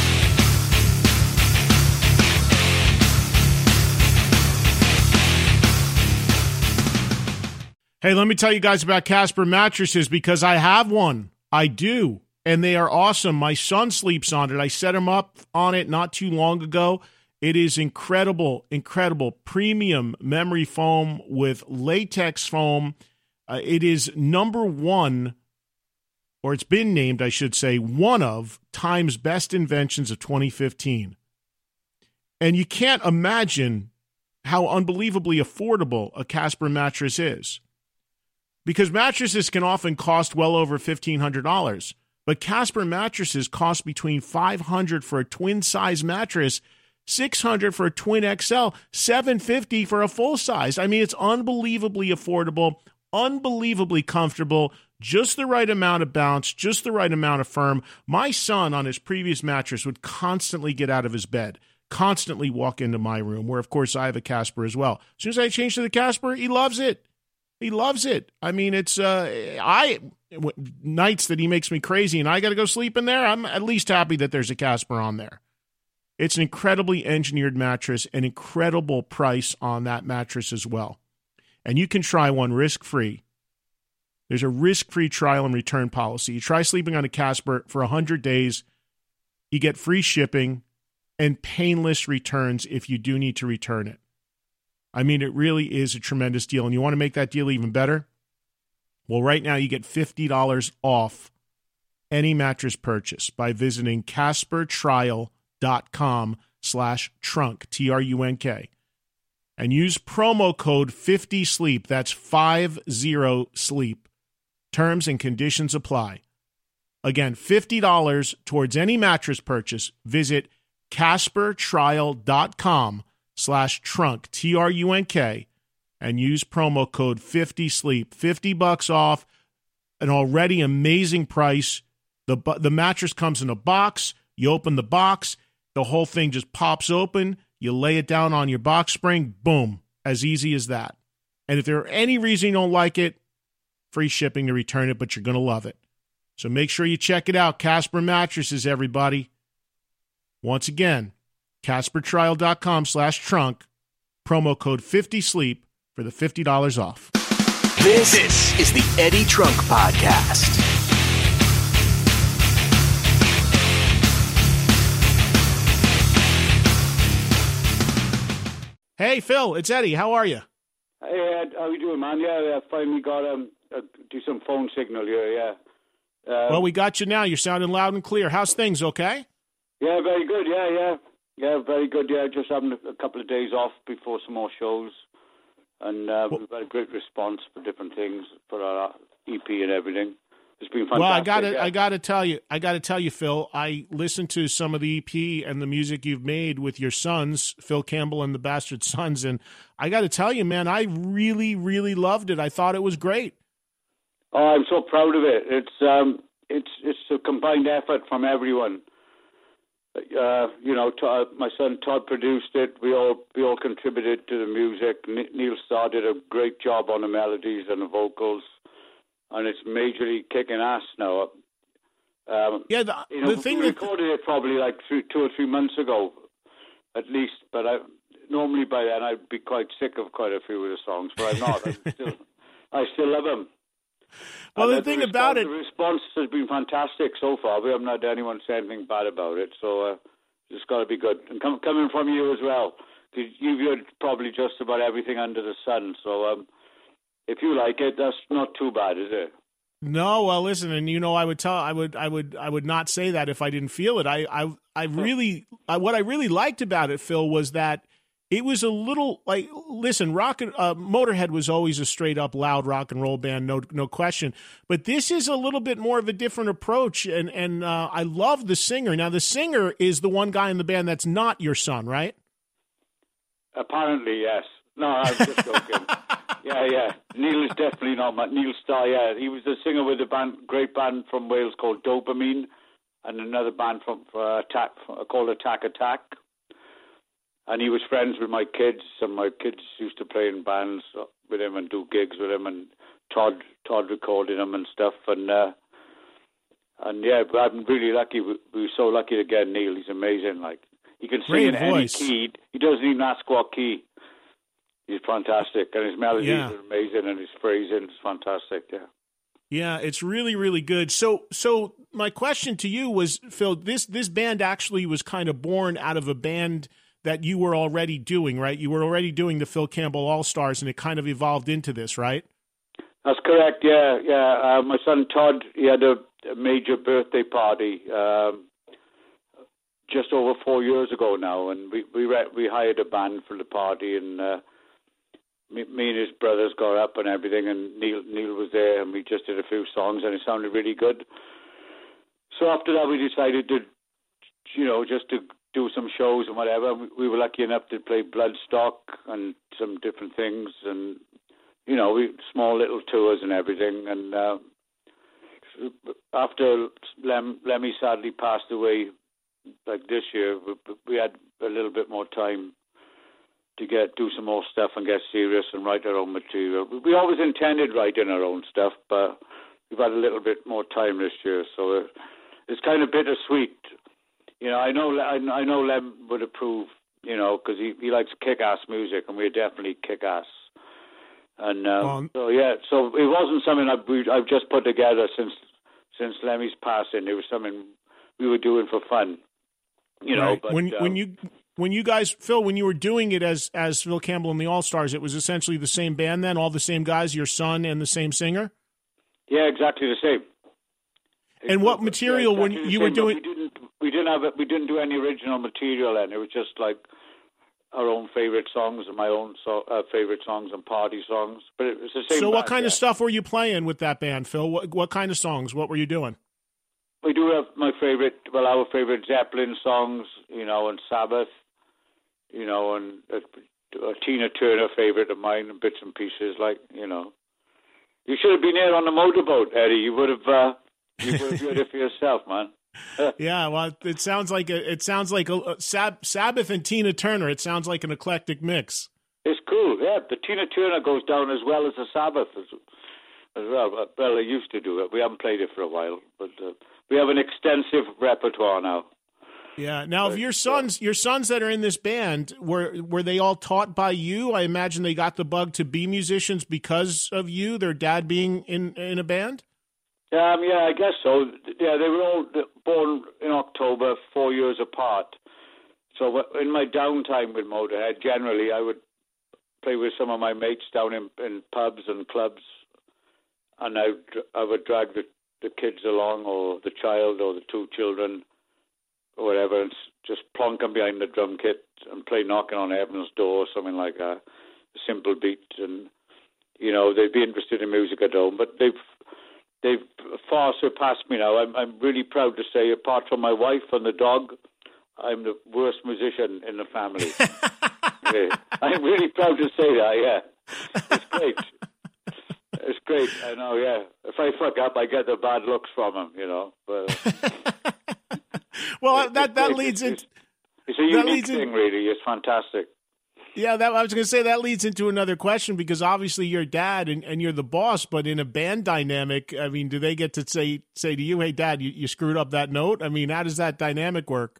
Hey, let me tell you guys about Casper mattresses because I have one. I do. And they are awesome. My son sleeps on it. I set him up on it not too long ago. It is incredible, incredible premium memory foam with latex foam. It is number one, or it's been named, I should say, one of Time's best inventions of 2015. And you can't imagine how unbelievably affordable a Casper mattress is. Because mattresses can often cost well over $1,500, but Casper mattresses cost between $500 for a twin-size mattress, $600 for a twin XL, $750 for a full-size. I mean, it's unbelievably affordable, unbelievably comfortable, just the right amount of bounce, just the right amount of firm. My son on his previous mattress would constantly get out of his bed, constantly walk into my room, where, of course, I have a Casper as well. As soon as I change to the Casper, he loves it. He loves it. I mean, it's nights that he makes me crazy and I got to go sleep in there, I'm at least happy that there's a Casper on there. It's an incredibly engineered mattress, an incredible price on that mattress as well. And you can try one risk-free. There's a risk-free trial and return policy. You try sleeping on a Casper for 100 days, you get free shipping and painless returns if you do need to return it. I mean, it really is a tremendous deal. And you want to make that deal even better? Well, right now you get $50 off any mattress purchase by visiting CasperTrial.com/trunk, TRUNK, and use promo code 50SLEEP. That's 50SLEEP. Terms and conditions apply. Again, $50 towards any mattress purchase. Visit CasperTrial.com/trunk, TRUNK, and use promo code 50SLEEP. $50 off, an already amazing price. The mattress comes in a box. You open the box, the whole thing just pops open. You lay it down on your box spring, boom, as easy as that. And if there are any reason you don't like it, free shipping to return it, but you're going to love it. So make sure you check it out. Casper Mattresses, everybody. Once again, CasperTrial.com/trunk, promo code 50SLEEP for the $50 off. This is the Eddie Trunk podcast. Hey, Phil, it's Eddie. How are you? Hey, Ed, how you doing, man? Yeah, I finally got a decent phone signal here, yeah. Well, we got you now. You're sounding loud and clear. How's things, okay? Yeah, very good, yeah. Yeah, very good, yeah. Just having a couple of days off before some more shows. And we've had a great response for different things, for our EP and everything. It's been fantastic. Well, I got to tell you, Phil, I listened to some of the EP and the music you've made with your sons, Phil Campbell and the Bastard Sons, and I got to tell you, man, I really, really loved it. I thought it was great. Oh, I'm so proud of it. It's a combined effort from everyone. My son Todd produced it. We all contributed to the music. Neil Starr did a great job on the melodies and the vocals, and it's majorly kicking ass now. The thing we recorded it probably like 2 or 3 months ago, at least. But normally by then I'd be quite sick of quite a few of the songs, but I'm not. I still love them. Well, the thing about it... The response has been fantastic so far. We haven't had anyone say anything bad about it, so it's got to be good. And coming from you as well, because you've heard probably just about everything under the sun, so if you like it, that's not too bad, is it? No, well, listen, and I would not say that if I didn't feel it. What I really liked about it, Phil, was that it was a little like, listen, Motorhead was always a straight up loud rock and roll band, no question. But this is a little bit more of a different approach, and I love the singer. Now, the singer is the one guy in the band that's not your son, right? Apparently, yes. No, I'm just joking. Yeah. Neil is definitely not Neil Starr. Yeah, he was the singer with a great band from Wales called Dopamine, and another band called Attack. And he was friends with my kids, and my kids used to play in bands with him and do gigs with him, and Todd recorded him and stuff. And yeah, I'm really lucky. We were so lucky to get Neil. He's amazing. Like, he can sing in any key. He doesn't even ask what key. He's fantastic, and his melodies are amazing, and his phrasing is fantastic. Yeah. Yeah, it's really, really good. So my question to you was, Phil, this band actually was kind of born out of a band that you were already doing, right? You were already doing the Phil Campbell All-Stars, and it kind of evolved into this, right? That's correct, yeah. My son Todd, he had a major birthday party just over 4 years ago now, and we hired a band for the party, and me and his brothers got up and everything, and Neil was there, and we just did a few songs, and it sounded really good. So after that, we decided to, just to do some shows and whatever. We were lucky enough to play Bloodstock and some different things, and small little tours and everything. And after Lemmy sadly passed away, like this year, we had a little bit more time to do some more stuff and get serious and write our own material. We always intended writing our own stuff, but we've had a little bit more time this year, so it's kind of bittersweet. I know Lem would approve, because he likes kick-ass music, and we're definitely kick-ass. And so it wasn't something I've just put together since Lemmy's passing. It was something we were doing for fun, Right. But, when you guys, Phil, when you were doing it as Phil Campbell and the All-Stars, it was essentially the same band then, all the same guys, your son and the same singer? Yeah, exactly the same. And what material when you were doing? We didn't do any original material then. It was just like our own favorite songs and my own favorite songs and party songs. But it was the same. So what kind of stuff were you playing with that band, Phil? What kind of songs? What were you doing? We do have our favorite Zeppelin songs, and Sabbath, and a Tina Turner favorite of mine, and bits and pieces, You should have been here on the motorboat, Eddie. You would have heard it for yourself, man. Yeah, well, it sounds like a Sabbath and Tina Turner. It sounds like an eclectic mix. It's cool, yeah. The Tina Turner goes down as well as the Sabbath as well. Well, they used to do it. We haven't played it for a while, but we have an extensive repertoire now. Yeah. Now, if your sons that are in this band, were they all taught by you? I imagine they got the bug to be musicians because of you, their dad being in a band? Yeah, I guess so. Yeah, they were all born in October, 4 years apart. So in my downtime with Motorhead, generally I would play with some of my mates down in pubs and clubs, and I would drag the kids along, or the child, or the two children, or whatever, and just plonk them behind the drum kit and play Knocking on Heaven's Door, or something like that, a simple beat, and they'd be interested in music at home, but they've far surpassed me now. I'm really proud to say, apart from my wife and the dog, I'm the worst musician in the family. Yeah. I'm really proud to say that, yeah. It's great. It's great, I know, yeah. If I fuck up, I get the bad looks from them, But, well, that leads into... It's a unique thing, really. It's fantastic. Yeah, I was going to say that leads into another question, because obviously you're dad and you're the boss, but in a band dynamic, I mean, do they get to say to you, hey, Dad, you screwed up that note? I mean, how does that dynamic work?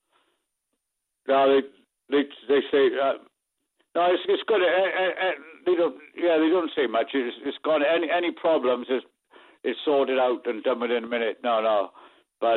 No, they say, no, it's good. They don't say much. It's gone. Any problems, it's sorted out and done within a minute. No. But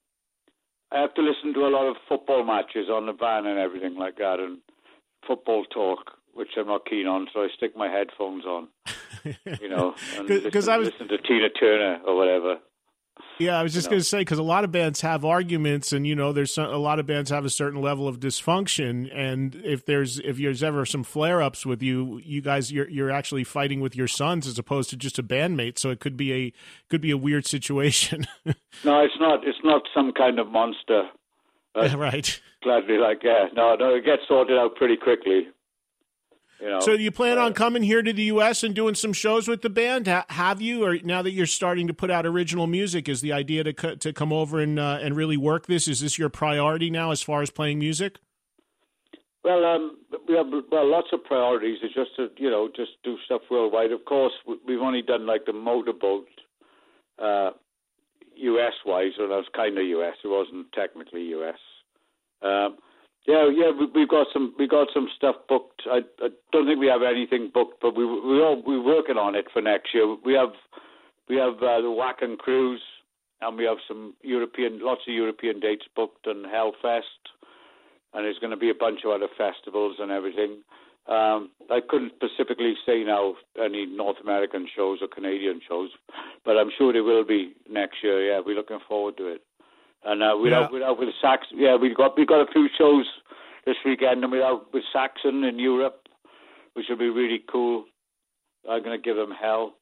I have to listen to a lot of football matches on the van and everything like that, and football talk, which I'm not keen on, so I stick my headphones on, and listen to Tina Turner or whatever. Yeah, I was just going to say, because a lot of bands have arguments, and there's a lot of bands have a certain level of dysfunction, and if there's ever some flare-ups with you guys, you're actually fighting with your sons as opposed to just a bandmate, so it could be a weird situation. No, it's not. It's not some kind of monster. Right. Gladly, no, it gets sorted out pretty quickly. So do you plan on coming here to the U.S. and doing some shows with the band? Have you, or now that you're starting to put out original music, is the idea to come over and really work this? Is this your priority now as far as playing music? Well, we have lots of priorities. It's just to just do stuff worldwide. Of course, we've only done like the Motorboat, U.S.-wise, or that was kind of U.S. It wasn't technically U.S. We've got some stuff booked. I don't think we have anything booked, but we're working on it for next year. We have the Wacken Cruise, and we have lots of European dates booked, and Hellfest, and there's going to be a bunch of other festivals and everything. I couldn't specifically say now any North American shows or Canadian shows, but I'm sure there will be next year. Yeah, we're looking forward to it. And we're out with Saxon. Yeah, we got a few shows this weekend, and we're out with Saxon in Europe, which will be really cool. I'm going to give them hell.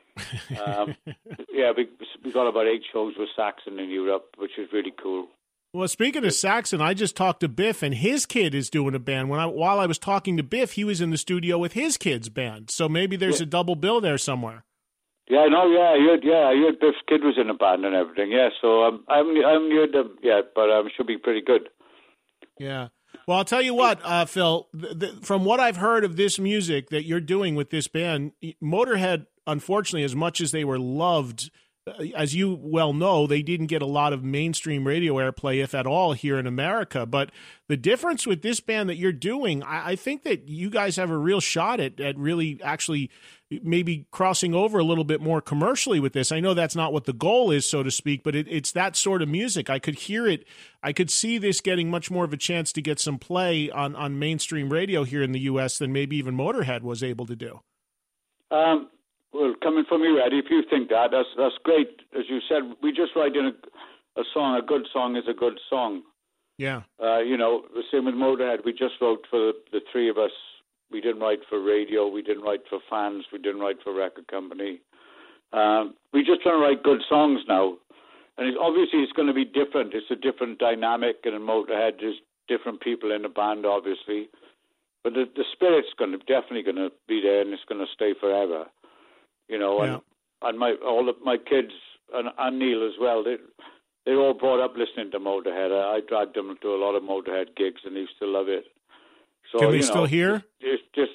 We got about 8 shows with Saxon in Europe, which is really cool. Well, speaking of Saxon, I just talked to Biff, and his kid is doing a band. While I was talking to Biff, he was in the studio with his kid's band. So maybe there's a double bill there somewhere. Yeah, I heard Biff's kid was in a band and everything. Yeah, so I haven't heard them yet, but should be pretty good. Yeah. Well, I'll tell you what, Phil. From what I've heard of this music that you're doing with this band, Motorhead, unfortunately, as much as they were loved, as you well know, they didn't get a lot of mainstream radio airplay, if at all, here in America. But the difference with this band that you're doing, I think that you guys have a real shot at really actually maybe crossing over a little bit more commercially with this. I know that's not what the goal is, so to speak, but it's that sort of music. I could hear it. I could see this getting much more of a chance to get some play on mainstream radio here in the U.S. than maybe even Motorhead was able to do. Well, coming from you, Eddie, if you think that's great. As you said, we just write in a song. A good song is a good song. Yeah. The same with Motorhead. We just wrote for the three of us. We didn't write for radio. We didn't write for fans. We didn't write for record company. We just trying to write good songs now. And obviously it's going to be different. It's a different dynamic. And in Motorhead, there's different people in the band, obviously. But the spirit's definitely going to be there, and it's going to stay forever. And all of my kids and Neil as well, they're all brought up listening to Motorhead. I dragged them to a lot of Motorhead gigs, and they still love it. So, can they still hear? It's just,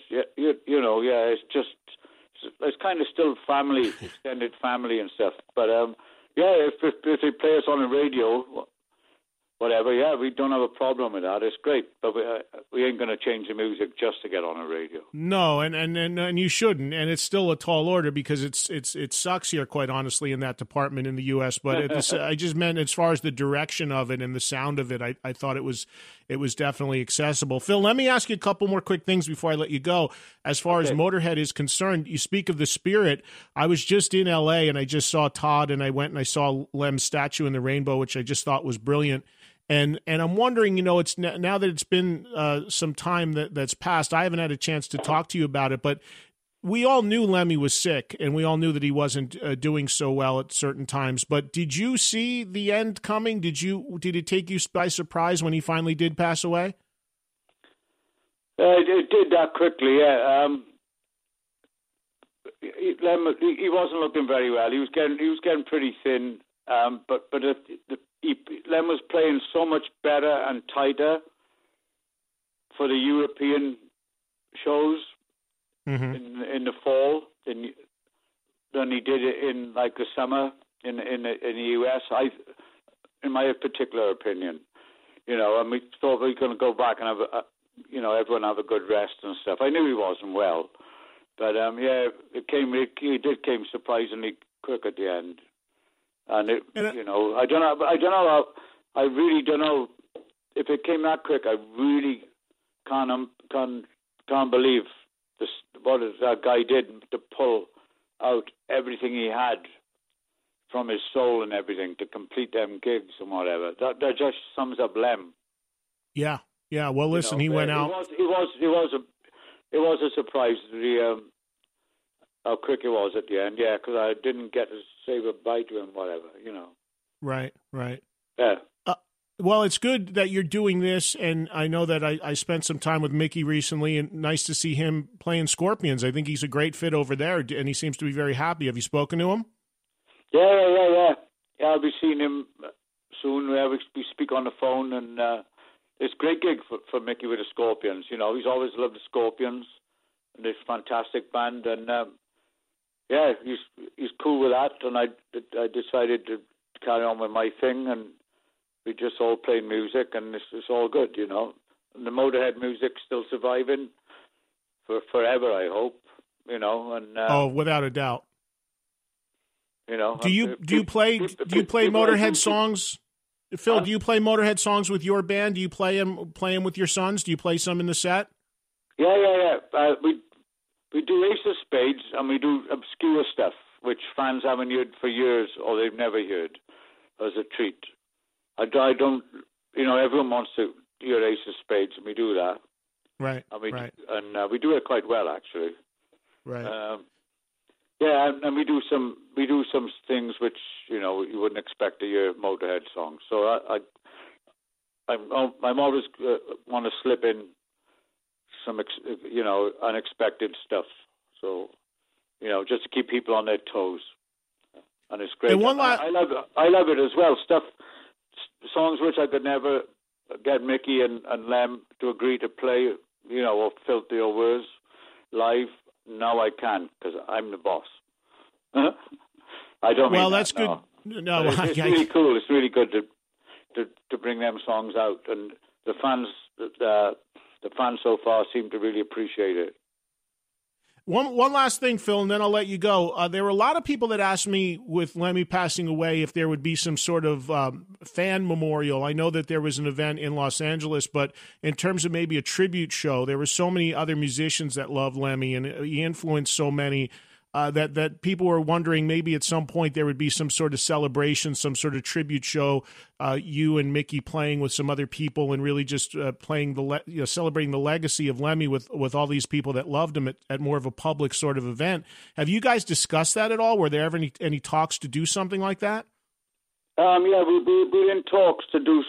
it's kind of still family, extended family and stuff. But, if they play us on the radio, whatever, we don't have a problem with that. It's great, but we ain't going to change the music just to get on a radio. No, and you shouldn't, and it's still a tall order because it sucks here, quite honestly, in that department in the U.S. But I just meant as far as the direction of it and the sound of it, I thought it was definitely accessible. Phil, let me ask you a couple more quick things before I let you go. As far as Motorhead is concerned, you speak of the spirit. I was just in L.A. and I just saw Todd, and I went and I saw Lem's statue in the rainbow, which I just thought was brilliant. And I'm wondering, it's now that it's been some time that's passed, I haven't had a chance to talk to you about it, but we all knew Lemmy was sick, and we all knew that he wasn't doing so well at certain times. But did you see the end coming? Did it take you by surprise when he finally did pass away? It did that quickly, yeah. He wasn't looking very well. He was getting pretty thin, but Lem was playing so much better and tighter for the European shows in the fall than he did in like the summer in the US. In my particular opinion, and we thought we were going to go back and have everyone have a good rest and stuff. I knew he wasn't well, but he did came surprisingly quick at the end. And I really don't know if it came that quick. I really can't believe what that guy did to pull out everything he had from his soul and everything to complete them gigs and whatever. That just sums up Lem. Yeah. Well, listen, he went out. It was a surprise how quick it was at the end. Yeah, because I didn't get to say goodbye to him, whatever. Right. Yeah. Well, it's good that you're doing this, and I know that I spent some time with Mickey recently, and nice to see him playing Scorpions. I think he's a great fit over there, and he seems to be very happy. Have you spoken to him? Yeah, I'll be seeing him soon. We speak on the phone, and it's a great gig for Mickey with the Scorpions. He's always loved the Scorpions, and this fantastic band, and he's cool with that. And I decided to carry on with my thing, and we just all play music, and it's all good, And the Motorhead music's still surviving for forever, I hope, And without a doubt. Do you play Motorhead songs, Phil? Do you play Motorhead songs with your band? Do you play them with your sons? Do you play some in the set? Yeah. We do Ace of Spades, and we do obscure stuff which fans haven't heard for years, or they've never heard, as a treat. I don't, everyone wants to hear Ace of Spades, and we do that. Right. And we do it quite well, actually. Right. And we do some things which you wouldn't expect to hear Motorhead songs. So I'm always want to slip in some unexpected stuff. So just to keep people on their toes, and it's great. And I love it as well. Songs which I could never get Mickey and Lem to agree to play, or Filthy or Worse live. Now I can, because I'm the boss. I don't. Well, mean that's that, good. No, it's really cool. It's really good to bring them songs out, and the fans so far seem to really appreciate it. One last thing, Phil, and then I'll let you go. There were a lot of people that asked me, with Lemmy passing away, if there would be some sort of fan memorial. I know that there was an event in Los Angeles, but in terms of maybe a tribute show, there were so many other musicians that love Lemmy, and he influenced so many that people were wondering maybe at some point there would be some sort of celebration, some sort of tribute show, you and Mickey playing with some other people and really just playing celebrating the legacy of Lemmy with all these people that loved him at more of a public sort of event. Have you guys discussed that at all? Were there ever any talks to do something like that? Yeah, we're in talks to do,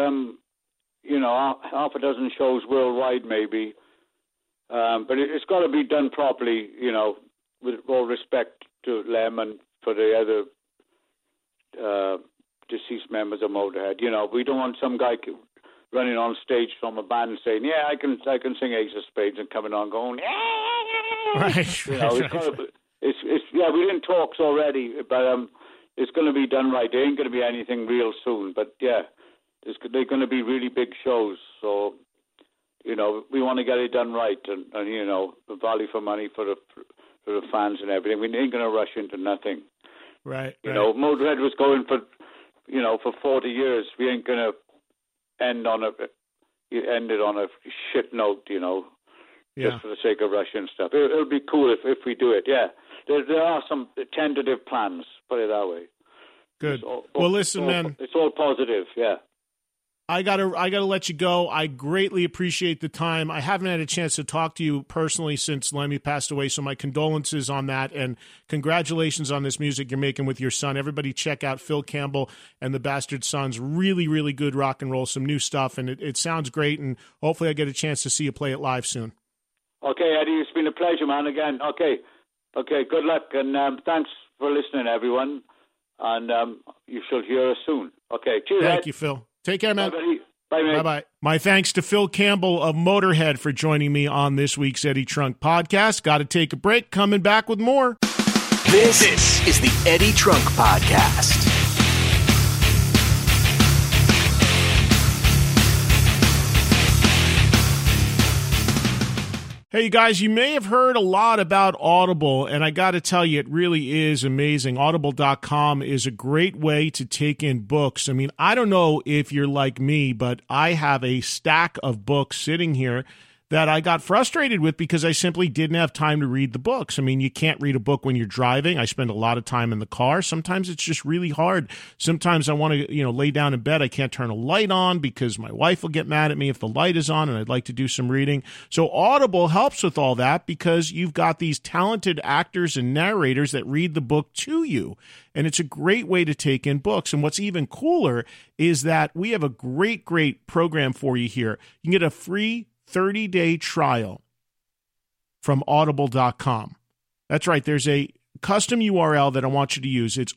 half a dozen shows worldwide maybe. But it's got to be done properly, with all respect to Lem and for the other deceased members of Motorhead. We don't want some guy running on stage from a band saying, "Yeah, I can sing Ace of Spades," and coming on going, "Yeah." Right. We're in talks already, but it's going to be done right. There ain't going to be anything real soon, but yeah, they're going to be really big shows. So, we want to get it done right, and the value for money for the fans and everything. We ain't going to rush into nothing. Right. Motorhead was going for 40 years. We ain't going to end it on a shit note, just for the sake of rushing stuff. It'll be cool if we do it. Yeah, there are some tentative plans. Put it that way. Good. Listen, man. It's all positive. Yeah. I gotta let you go. I greatly appreciate the time. I haven't had a chance to talk to you personally since Lemmy passed away, so my condolences on that, and congratulations on this music you're making with your son. Everybody check out Phil Campbell and the Bastard Sons. Really, really good rock and roll, some new stuff, and it sounds great, and hopefully I get a chance to see you play it live soon. Okay, Eddie, it's been a pleasure, man, again. Okay, good luck, and thanks for listening, everyone, and you shall hear us soon. Okay, cheers, Thank you, Phil. Take care, man. Bye, mate. Bye-bye. My thanks to Phil Campbell of Motorhead for joining me on this week's Eddie Trunk podcast. Got to take a break. Coming back with more. This is the Eddie Trunk Podcast. Hey, you guys, you may have heard a lot about Audible, and I got to tell you, it really is amazing. Audible.com is a great way to take in books. I mean, I don't know if you're like me, but I have a stack of books sitting here that I got frustrated with because I simply didn't have time to read the books. I mean, you can't read a book when you're driving. I spend a lot of time in the car. Sometimes it's just really hard. Sometimes I want to, lay down in bed. I can't turn a light on because my wife will get mad at me if the light is on, and I'd like to do some reading. So Audible helps with all that because you've got these talented actors and narrators that read the book to you. And it's a great way to take in books. And what's even cooler is that we have a great, great program for you here. You can get a free 30-day trial from audible.com. That's right. There's a custom URL that I want you to use. It's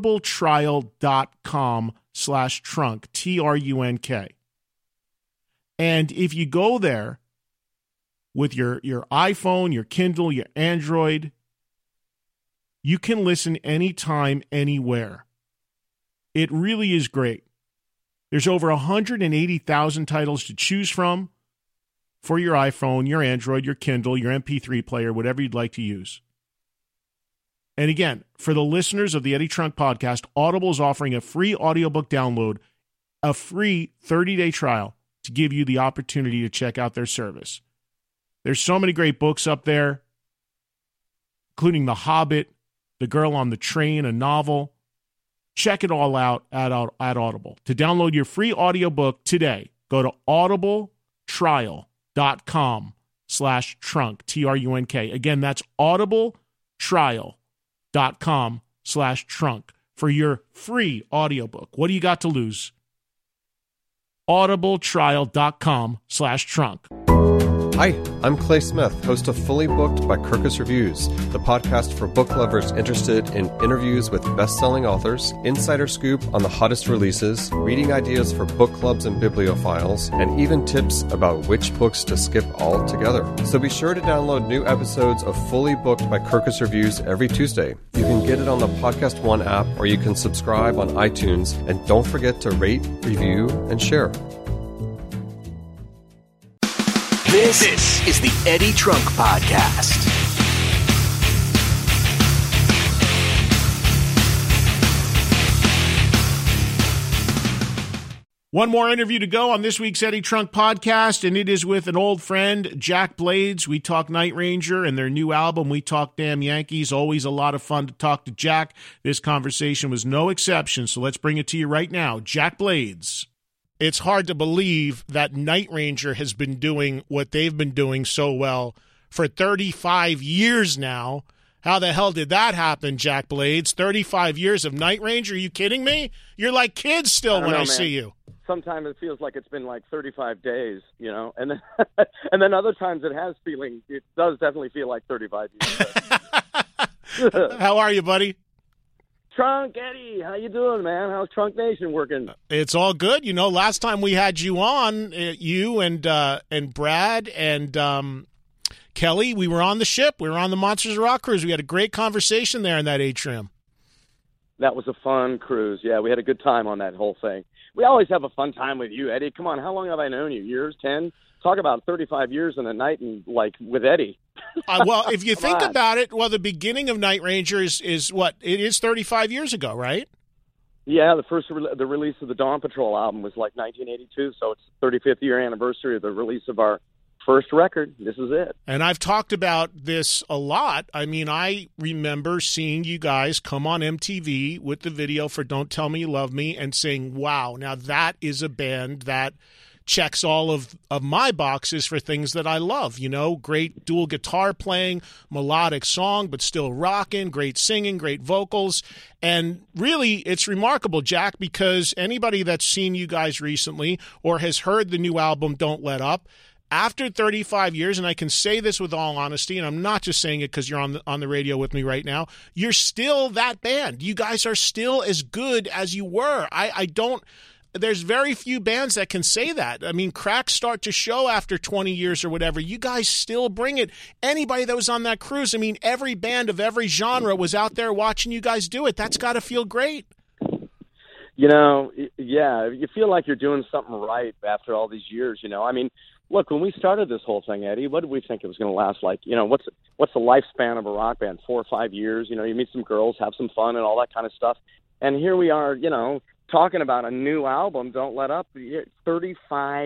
audibletrial.com/trunk, TRUNK. And if you go there with your iPhone, your Kindle, your Android, you can listen anytime, anywhere. It really is great. There's over 180,000 titles to choose from for your iPhone, your Android, your Kindle, your MP3 player, whatever you'd like to use. And again, for the listeners of the Eddie Trunk Podcast, Audible is offering a free audiobook download, a free 30-day trial to give you the opportunity to check out their service. There's so many great books up there, including The Hobbit, The Girl on the Train, a novel. Check it all out at Audible. To download your free audiobook today, go to audibletrial.com/trunk, TRUNK. Again, that's audibletrial.com/trunk for your free audiobook. What do you got to lose? audibletrial.com/trunk. Hi, I'm Clay Smith, host of Fully Booked by Kirkus Reviews, the podcast for book lovers interested in interviews with best-selling authors, insider scoop on the hottest releases, reading ideas for book clubs and bibliophiles, and even tips about which books to skip altogether. So be sure to download new episodes of Fully Booked by Kirkus Reviews every Tuesday. You can get it on the Podcast One app, or you can subscribe on iTunes, and don't forget to rate, review, and share. This is the Eddie Trunk Podcast. One more interview to go on this week's Eddie Trunk Podcast, and it is with an old friend, Jack Blades. We talk Night Ranger and their new album, We Talk Damn Yankees. Always a lot of fun to talk to Jack. This conversation was no exception, so let's bring it to you right now. Jack Blades. It's hard to believe that Night Ranger has been doing what they've been doing so well for 35 years now. How the hell did that happen, Jack Blades? 35 years of Night Ranger? Are you kidding me? You're like kids still when I see you. Sometimes it feels like it's been like 35 days, and then and then other times it does definitely feel like 35 years. How are you, buddy? Trunk Eddie, how you doing, man? How's Trunk Nation working? It's all good. Last time we had you on, you and Brad and Kelly, we were on the ship. We were on the Monsters of Rock cruise. We had a great conversation there in that atrium. That was a fun cruise. Yeah, we had a good time on that whole thing. We always have a fun time with you, Eddie. Come on, how long have I known you? Years? 10? Talk about 35 years in a night and with Eddie. Well, if you think about it, the beginning of Night Ranger is what? It is 35 years ago, right? Yeah, the release of the Dawn Patrol album was like 1982, so it's the 35th year anniversary of the release of our first record. This is it. And I've talked about this a lot. I mean, I remember seeing you guys come on MTV with the video for Don't Tell Me You Love Me and saying, wow, now that is a band that checks all of my boxes for things that I love. Great dual guitar playing, melodic song, but still rocking, great singing, great vocals. And really, it's remarkable, Jack, because anybody that's seen you guys recently or has heard the new album, Don't Let Up, after 35 years, and I can say this with all honesty, and I'm not just saying it because you're on the radio with me right now, you're still that band. You guys are still as good as you were. There's very few bands that can say that. I mean, cracks start to show after 20 years or whatever. You guys still bring it. Anybody that was on that cruise, I mean, every band of every genre was out there watching you guys do it. That's got to feel great. Yeah, you feel like you're doing something right after all these years, I mean, look, when we started this whole thing, Eddie, what did we think it was going to last like? What's the lifespan of a rock band? 4 or 5 years? You meet some girls, have some fun and all that kind of stuff. And here we are, talking about a new album, Don't Let Up, 35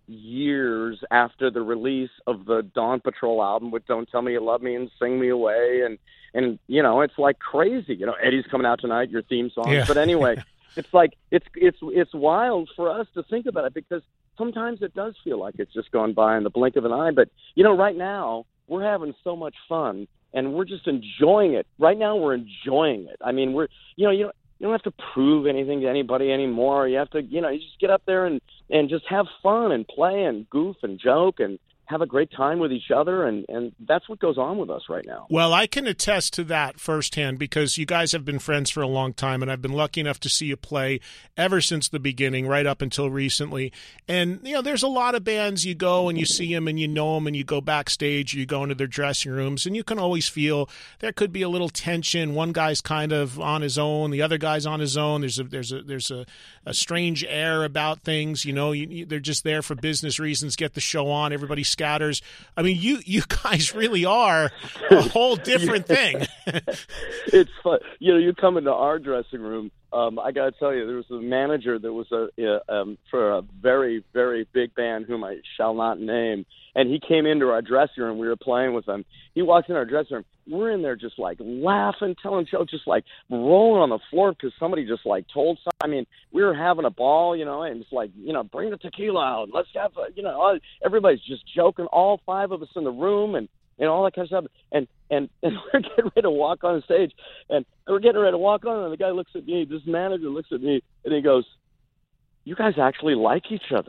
years after the release of the Dawn Patrol album with Don't Tell Me You Love Me and Sing Me Away. And you know, it's like crazy. You know, Eddie's coming out tonight, your theme song. Yeah. But anyway, it's like, it's wild for us to think about it, because sometimes it does feel like it's just gone by in the blink of an eye. But, you know, right now we're having so much fun and we're just enjoying it. Right now we're enjoying it. I mean, you don't have to prove anything to anybody anymore. You have to, you just get up there and just have fun and play and goof and joke and have a great time with each other, and that's what goes on with us right now. Well, I can attest to that firsthand, because you guys have been friends for a long time, and I've been lucky enough to see you play ever since the beginning, right up until recently. And, there's a lot of bands you go and you see them and you know them, and you go backstage, you go into their dressing rooms, and you can always feel there could be a little tension. One guy's kind of on his own, the other guy's on his own. There's a strange air about things. They're just there for business reasons, get the show on, everybody scatters. I mean, you guys really are a whole different thing. It's fun. You come into our dressing room. I got to tell you, there was a manager that was for a very, very big band whom I shall not name, and he came into our dressing room. We were playing with him. He walks in our dressing room. We're in there just like laughing, telling jokes, just like rolling on the floor because somebody just like told something. I mean, we were having a ball, and it's like, bring the tequila out. Let's have, everybody's just joking, all five of us in the room and all that kind of stuff. And we're getting ready to walk on stage, and the guy looks at me, this manager looks at me, and he goes, "You guys actually like each other."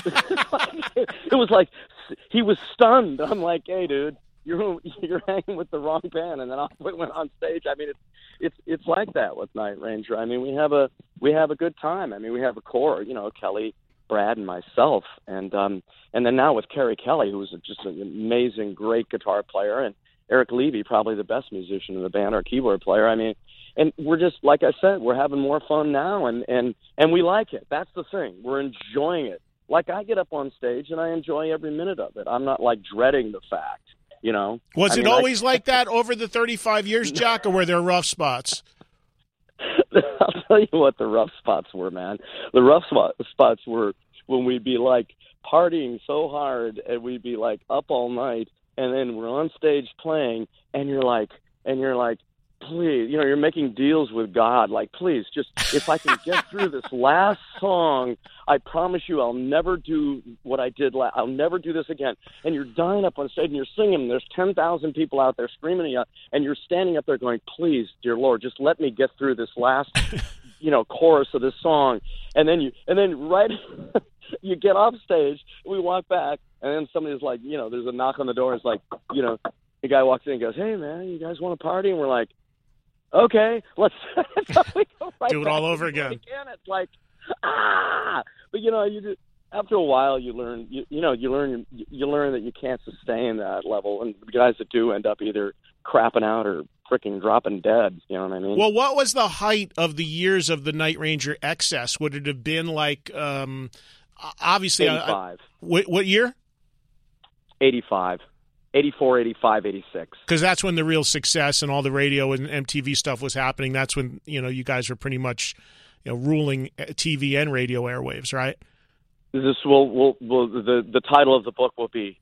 It was like, he was stunned. I'm like, "Hey, dude, you're hanging with the wrong band." And then off we went on stage. I mean, it's like that with Night Ranger. I mean, we have a good time. I mean, we have a core, Kelly, Brad, and myself, and then now with Kerry Kelly, who's just an amazing, great guitar player, and Eric Levy, probably the best musician in the band, our keyboard player. I mean, and we're just, like I said, we're having more fun now, and we like it. That's the thing. We're enjoying it. Like, I get up on stage and I enjoy every minute of it. I'm not like dreading the fact. Was it always like that over the 35 years, Jack, or were there rough spots? I'll tell you what the rough spots were, man. The rough spots were when we'd be like partying so hard and we'd be like up all night, and then we're on stage playing, and you're like, please, you're making deals with God. Like, please, just if I can get through this last song, I promise you I'll never do what I did I'll never do this again. And you're dying up on stage and you're singing, and there's 10,000 people out there screaming at you, and you're standing up there going, "Please, dear Lord, just let me get through this last, chorus of this song." And then right you get off stage, we walk back, and then somebody's like, there's a knock on the door. It's like, the guy walks in and goes, "Hey, man, you guys want to party?" And we're like, "Okay, let's we go right do it all over again." It's like, but you just, after a while you learn you learn that you can't sustain that level, and the guys that do end up either crapping out or freaking dropping dead. You know what I mean? Well, what was the height of the years of the Night Ranger excess? Would it have been like obviously 85? What year? 85. 84, 85, 86. Because that's when the real success and all the radio and MTV stuff was happening. That's when, you guys were pretty much, ruling TV and radio airwaves, right? This will the title of the book will be,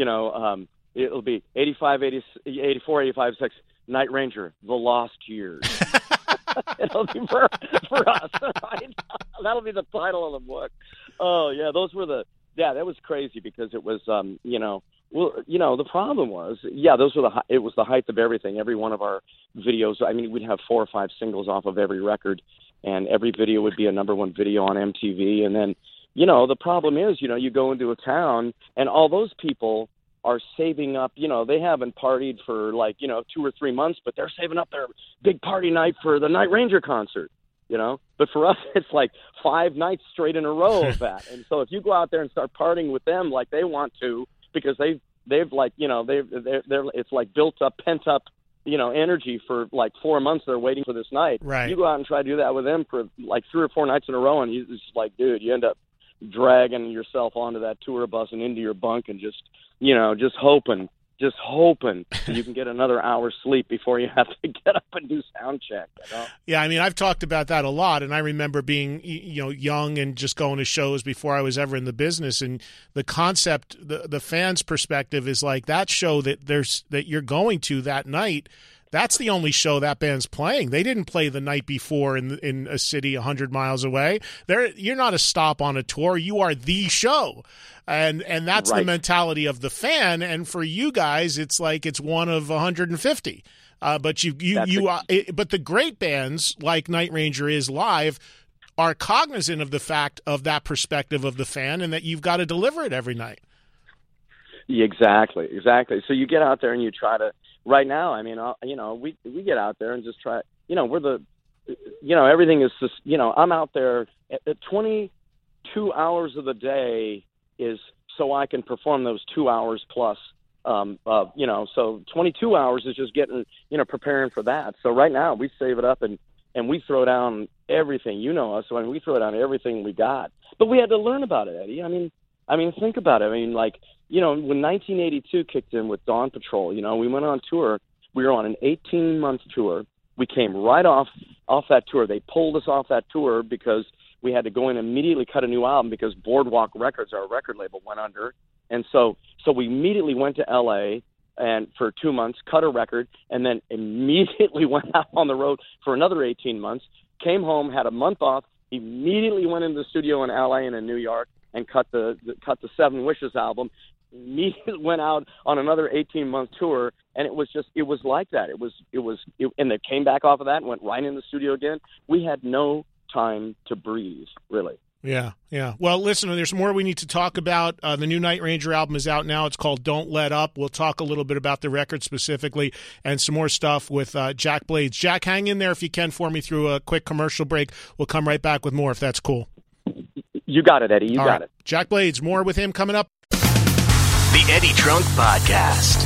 it'll be 85, 84, 85, 86, Night Ranger, The Lost Years. It'll be for us, right? That'll be the title of the book. Oh, yeah, that was crazy because it was, well, the problem was, it was the height of everything. Every one of our videos, I mean, we'd have 4 or 5 singles off of every record, and every video would be a number one video on MTV. And then, the problem is, you go into a town, and all those people are saving up, they haven't partied for 2 or 3 months, but they're saving up their big party night for the Night Ranger concert, But for us, it's like 5 nights straight in a row of that. And so if you go out there and start partying with them like they want to, because they've like, they're it's like built up, pent up, energy for like 4 months. They're waiting for this night. Right. You go out and try to do that with them for like 3 or 4 nights in a row, and it's just like, dude, you end up dragging yourself onto that tour bus and into your bunk and just hoping just hoping that you can get another hour's sleep before you have to get up and do sound check. You know? Yeah, I mean, I've talked about that a lot, and I remember being, young and just going to shows before I was ever in the business. And the concept, the fans' perspective is like that show that you're going to that night. That's the only show that band's playing. They didn't play the night before in a city 100 miles away. You're not a stop on a tour. You are the show. And that's right. The mentality of the fan. And for you guys, it's like it's one of 150. But but the great bands like Night Ranger is live are cognizant of the fact of that perspective of the fan and that you've got to deliver it every night. Yeah, exactly. So you get out there and you try to. Right now, I mean, we get out there and just try. Everything is just. I'm out there at 22 hours of the day is so I can perform those 2 hours plus. So 22 hours is just getting, preparing for that. So right now we save it up and we throw down everything. You know us, so we throw down everything we got. But we had to learn about it, Eddie. I mean, think about it. I mean, like. When 1982 kicked in with Dawn Patrol, we went on tour. We were on an 18-month tour. We came right off that tour. They pulled us off that tour because we had to go in and immediately cut a new album because Boardwalk Records, our record label, went under. And so we immediately went to L.A. and for 2 months, cut a record, and then immediately went out on the road for another 18 months, came home, had a month off, immediately went into the studio in L.A. and in New York and cut the Seven Wishes album. Immediately went out on another 18-month tour, and it was like that. And they came back off of that and went right in the studio again. We had no time to breathe, really. Yeah. Well, listen, there's more we need to talk about. The new Night Ranger album is out now. It's called Don't Let Up. We'll talk a little bit about the record specifically and some more stuff with Jack Blades. Jack, hang in there if you can for me through a quick commercial break. We'll come right back with more if that's cool. You got it, Eddie. You got it. Jack Blades, more with him coming up. The Eddie Trunk Podcast.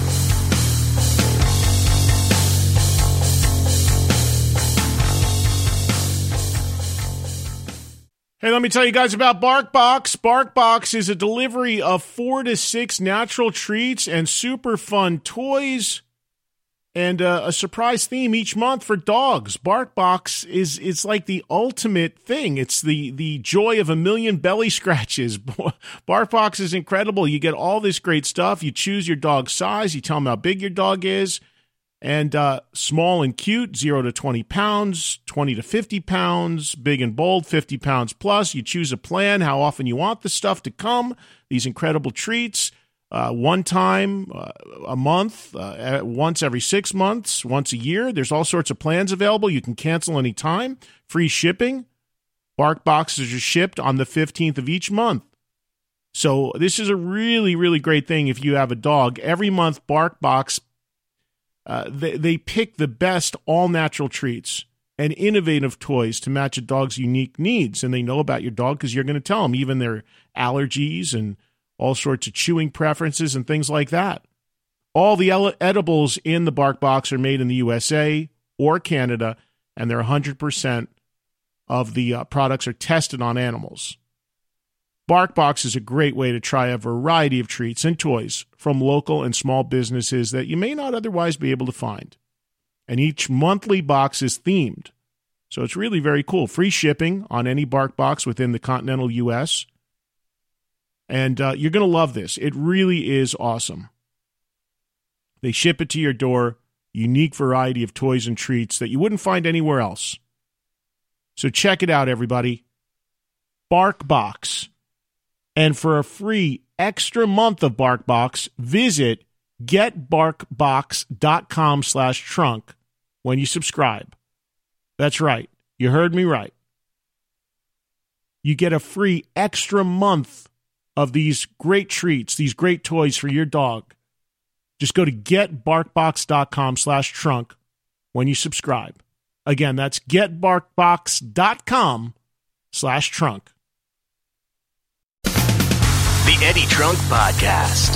Hey, let me tell you guys about BarkBox. BarkBox is a delivery of 4 to 6 natural treats and super fun toys and a surprise theme each month for dogs. BarkBox it's like the ultimate thing. It's the joy of a million belly scratches. BarkBox is incredible. You get all this great stuff. You choose your dog's size. You tell them how big your dog is. And small and cute, 0 to 20 pounds, 20 to 50 pounds, big and bold, 50 pounds plus. You choose a plan, how often you want the stuff to come, these incredible treats. One time a month, once every 6 months, once a year. There's all sorts of plans available. You can cancel any time. Free shipping. BarkBoxes are shipped on the 15th of each month. So this is a really, really great thing if you have a dog. Every month, BarkBox, they pick the best all-natural treats and innovative toys to match a dog's unique needs. And they know about your dog because you're going to tell them even their allergies and all sorts of chewing preferences and things like that. All the edibles in the BarkBox are made in the USA or Canada, and they're 100% of the products are tested on animals. BarkBox is a great way to try a variety of treats and toys from local and small businesses that you may not otherwise be able to find. And each monthly box is themed. So it's really very cool. Free shipping on any BarkBox within the continental U.S., and you're going to love this. It really is awesome. They ship it to your door, unique variety of toys and treats that you wouldn't find anywhere else. So check it out, everybody. BarkBox. And for a free extra month of BarkBox, visit getbarkbox.com/trunk when you subscribe. That's right. You heard me right. You get a free extra month of these great treats, these great toys for your dog. Just go to getbarkbox.com/trunk when you subscribe. Again, that's getbarkbox.com/trunk. The Eddie Trunk Podcast.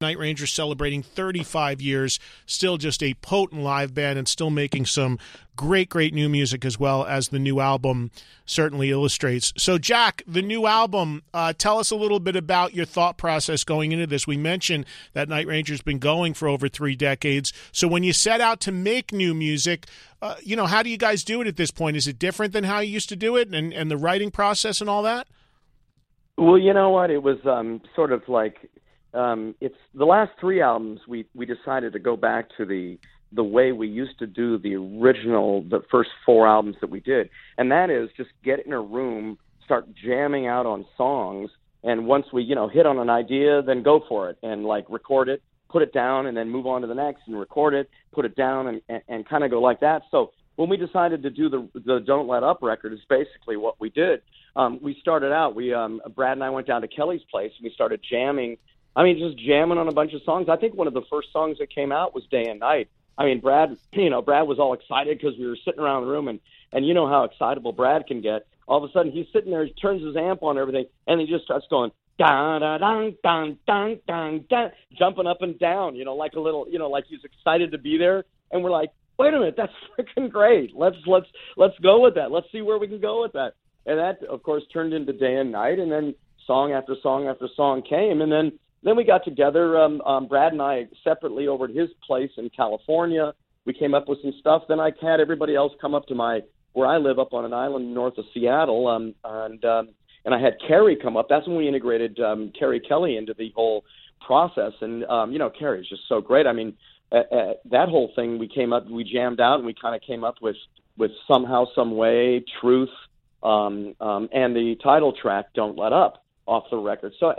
Night Ranger celebrating 35 years, still just a potent live band and still making some great new music as well, as the new album certainly illustrates. So, Jack, the new album, tell us a little bit about your thought process going into this. We mentioned that Night Ranger's been going for over 3 decades. So when you set out to make new music, how do you guys do it at this point? Is it different than how you used to do it and the writing process and all that? Well, you know what? It was sort of like it's the last 3 albums we decided to go back to the way we used to do the first 4 albums that we did. And that is just get in a room, start jamming out on songs, and once we, hit on an idea, then go for it and record it, put it down, and then move on to the next and record it, put it down, and kind of go like that. So when we decided to do the Don't Let Up record is basically what we did. We started out, Brad and I went down to Kelly's place and we started jamming. Just jamming on a bunch of songs. I think one of the first songs that came out was Day and Night. Brad was all excited because we were sitting around the room, and you know how excitable Brad can get. All of a sudden, he's sitting there, he turns his amp on and everything, and he just starts going, da da da da da da da, jumping up and down, like a little, like he's excited to be there. And we're like, wait a minute, that's freaking great. Let's go with that. Let's see where we can go with that. And that, of course, turned into Day and Night, and then song after song after song came, and then we got together, Brad and I separately over at his place in California. We came up with some stuff. Then I had everybody else come up to where I live up on an island north of Seattle, and I had Carrie come up. That's when we integrated Carrie Kelly into the whole process. And, Carrie's just so great. That whole thing we jammed out, and we kind of came up with Somehow, Some Way, Truth, and the title track, Don't Let Up, off the record. So,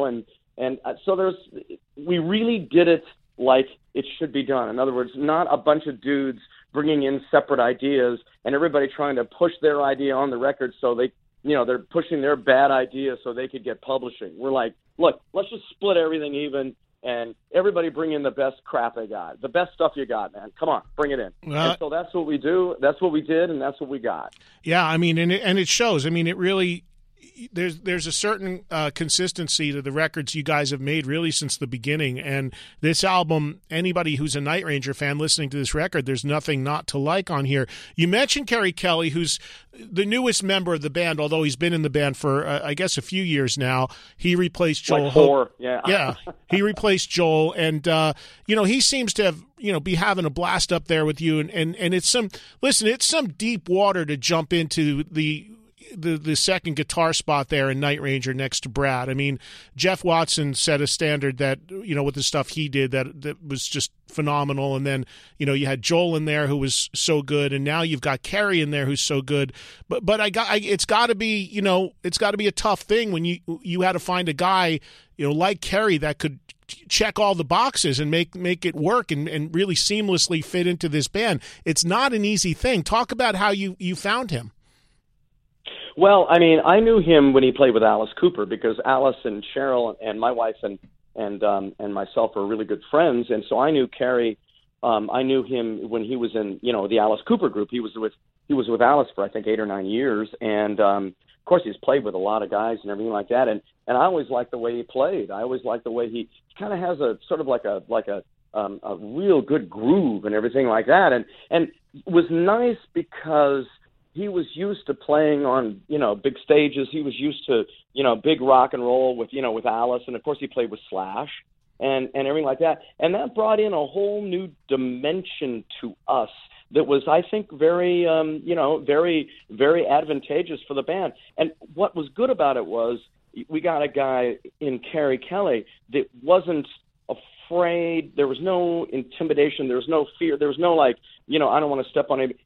so we really did it like it should be done. In other words, not a bunch of dudes bringing in separate ideas and everybody trying to push their idea on the record so they're pushing their bad idea so they could get publishing. We're like, look, let's just split everything even and everybody bring in the best crap they got, the best stuff you got, man. Come on, bring it in. And so that's what we do. That's what we did, and that's what we got. Yeah, and it shows. It really. There's a certain consistency to the records you guys have made really since the beginning, and this album, anybody who's a Night Ranger fan listening to this record, there's nothing not to like on here. You mentioned Carrie Kelly, who's the newest member of the band, although he's been in the band for I guess a few years now. He replaced Joel. Like 4, yeah. Yeah, he replaced Joel, and he seems to have be having a blast up there with you, and it's some deep water to jump into the second guitar spot there in Night Ranger next to Brad. Jeff Watson set a standard that, with the stuff he did that was just phenomenal. And then, you had Joel in there who was so good. And now you've got Carrie in there who's so good. But it's got to be, it's got to be a tough thing when you had to find a guy, like Carrie that could check all the boxes and make it work and really seamlessly fit into this band. It's not an easy thing. Talk about how you found him. Well, I knew him when he played with Alice Cooper because Alice and Cheryl and my wife and myself are really good friends, and so I knew Carrie. I knew him when he was in the Alice Cooper group. He was with Alice for I think 8 or 9 years, and of course he's played with a lot of guys and everything like that. And I always liked the way he played. I always liked the way he kind of has a sort of like a real good groove and everything like that. And it was nice because he was used to playing on, big stages. He was used to, big rock and roll with Alice. And of course he played with Slash and everything like that. And that brought in a whole new dimension to us that was, I think, very, very, very advantageous for the band. And what was good about it was we got a guy in Carrie Kelly that wasn't afraid. There was no intimidation. There was no fear. There was no I don't want to step on him.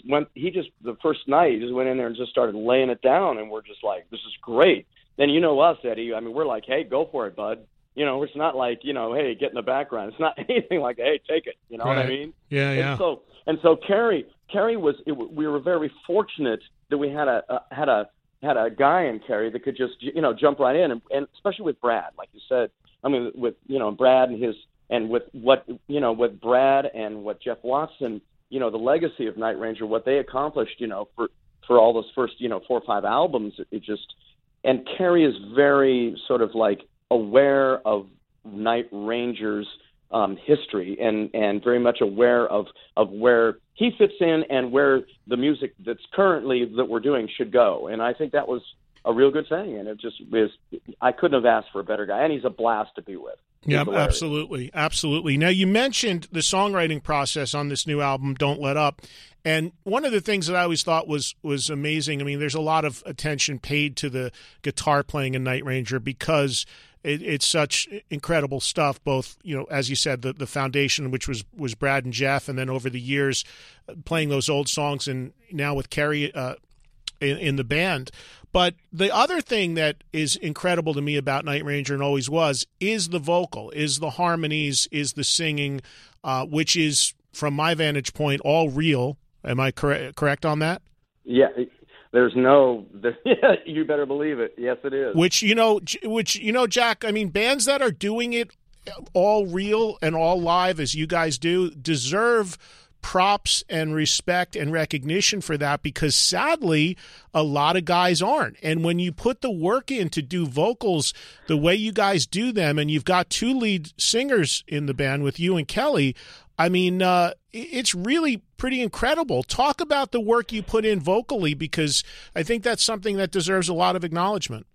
The first night, he just went in there and just started laying it down, and we're just like, this is great. Then us, Eddie, we're like, hey, go for it, bud. It's not like, hey, get in the background. It's not anything like, hey, take it. You know right. what I mean? Yeah, yeah. And so Carrie was, we were very fortunate that we had a guy in Carrie that could just, jump right in, and especially with Brad, like you said. With Brad with Brad and what Jeff Watson, the legacy of Night Ranger, what they accomplished, for all those first, 4 or 5 albums, and Carrie is very sort of like aware of Night Ranger's history and very much aware of where he fits in and where the music that's currently that we're doing should go. And I think that was a real good thing. And it just is, I couldn't have asked for a better guy. And he's a blast to be with. Yeah, absolutely. Absolutely. Now, you mentioned the songwriting process on this new album, Don't Let Up. And one of the things that I always thought was amazing, I mean, there's a lot of attention paid to the guitar playing in Night Ranger because it's such incredible stuff, both, you know, as you said, the foundation, which was Brad and Jeff, and then over the years playing those old songs, and now with Kerry in the band. But the other thing that is incredible to me about Night Ranger, and always was, is the vocal, is the harmonies, is the singing, which is, from my vantage point, all real. Am I correct on that? Yeah. There's no, you better believe it. Yes, it is. Which, you know, Jack, I mean, bands that are doing it all real and all live, as you guys do, deserve props and respect and recognition for that, because sadly, a lot of guys aren't. And when you put the work in to do vocals the way you guys do them, and you've got 2 lead singers in the band with you and Kelly, I mean, it's really pretty incredible. Talk about the work you put in vocally, because I think that's something that deserves a lot of acknowledgement.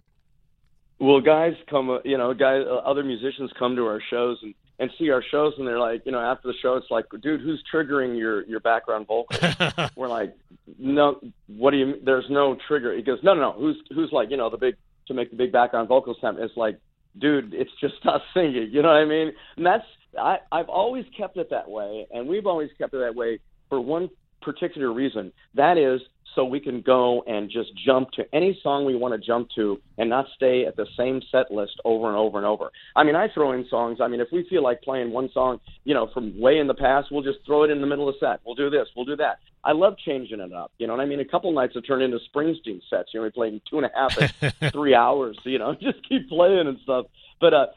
Well, guys come, other musicians come to our shows and see our shows, and they're like, after the show, it's like, dude, who's triggering your background vocals? We're like, no, what do you mean? There's no trigger. He goes, no, who's like, to make the big background vocals sound? It's like, dude, it's just us singing, you know what I mean? And I've always kept it that way, and we've always kept it that way for one particular reason. That is so we can go and just jump to any song we want to jump to and not stay at the same set list over and over and over. I mean, I throw in songs. I mean, if we feel like playing one song, from way in the past, we'll just throw it in the middle of the set. We'll do this, we'll do that. I love changing it up. You know what I mean? A couple nights have turned into Springsteen sets. We played 2.5 and 3 hours, just keep playing and stuff. But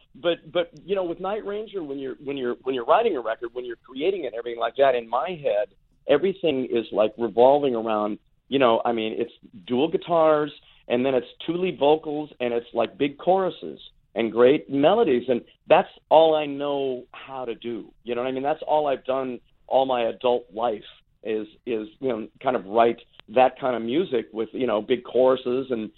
with Night Ranger, when you're writing a record, when you're creating it and everything like that, in my head, everything is like revolving around, it's dual guitars, and then it's 2 lead vocals, and it's like big choruses and great melodies, and that's all I know how to do. You know what I mean? That's all I've done all my adult life is kind of write that kind of music with big choruses and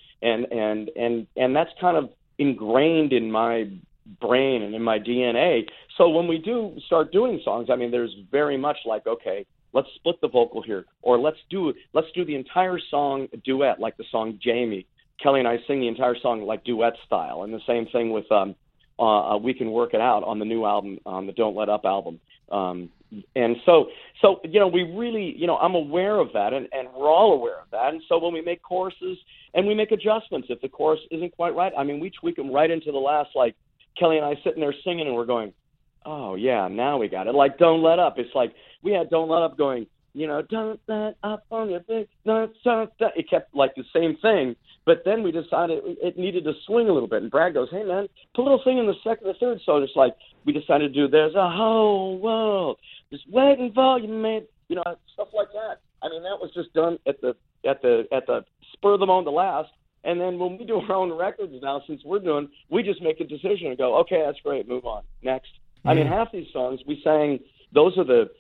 that's kind of ingrained in my brain and in my DNA. So when we do start doing songs, I mean, there's very much like, okay, let's split the vocal here, or let's do the entire song duet, like the song Jamie. Kelly and I sing the entire song like duet style, and the same thing with We Can Work It Out on the new album, on the Don't Let Up album. And so we really, I'm aware of that, and we're all aware of that. And so when we make choruses and we make adjustments, if the chorus isn't quite right, I mean, we tweak them right into the last, like Kelly and I sitting there singing, and we're going, oh, yeah, now we got it. Like Don't Let Up. It's like we had Don't Let Up going, don't let up on your big, it kept like the same thing. But then we decided it needed to swing a little bit. And Brad goes, hey, man, put a little thing in the second or third. So it's like we decided to do There's a Whole World Just Waiting for You, mate. Stuff like that. I mean, that was just done at the spur of the moment, the last. And then when we do our own records now, since we just make a decision and go, okay, that's great, move on, next. Mm-hmm. I mean, half these songs we sang, those are the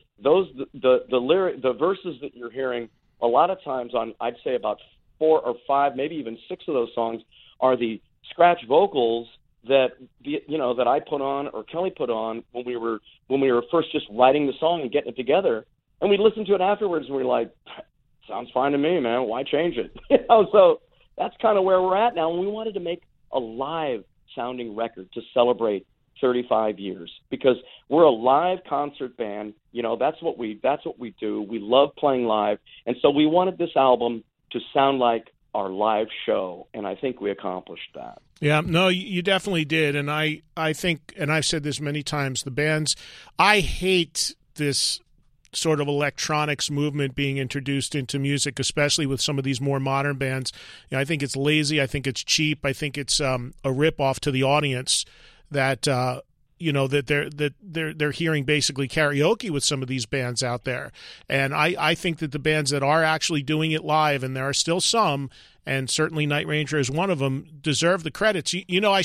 lyric, the verses that you're hearing. A lot of times on, I'd say about 4 or 5, maybe even 6 of those songs are the scratch vocals that that I put on or Kelly put on when we were first just writing the song and getting it together. And we listened to it afterwards and we're like, sounds fine to me, man. Why change it? So that's kind of where we're at now. And we wanted to make a live sounding record to celebrate 35 years, because we're a live concert band. That's what we do. We love playing live. And so we wanted this album to sound like our live show, and I think we accomplished that. Yeah, no, you definitely did. And I think, and I've said this many times, the bands, I hate this sort of electronics movement being introduced into music, especially with some of these more modern bands. I think it's lazy. I think it's cheap. I think it's a rip-off to the audience that that they're hearing basically karaoke with some of these bands out there. And I think that the bands that are actually doing it live, and there are still some, and certainly Night Ranger is one of them, deserve the credits.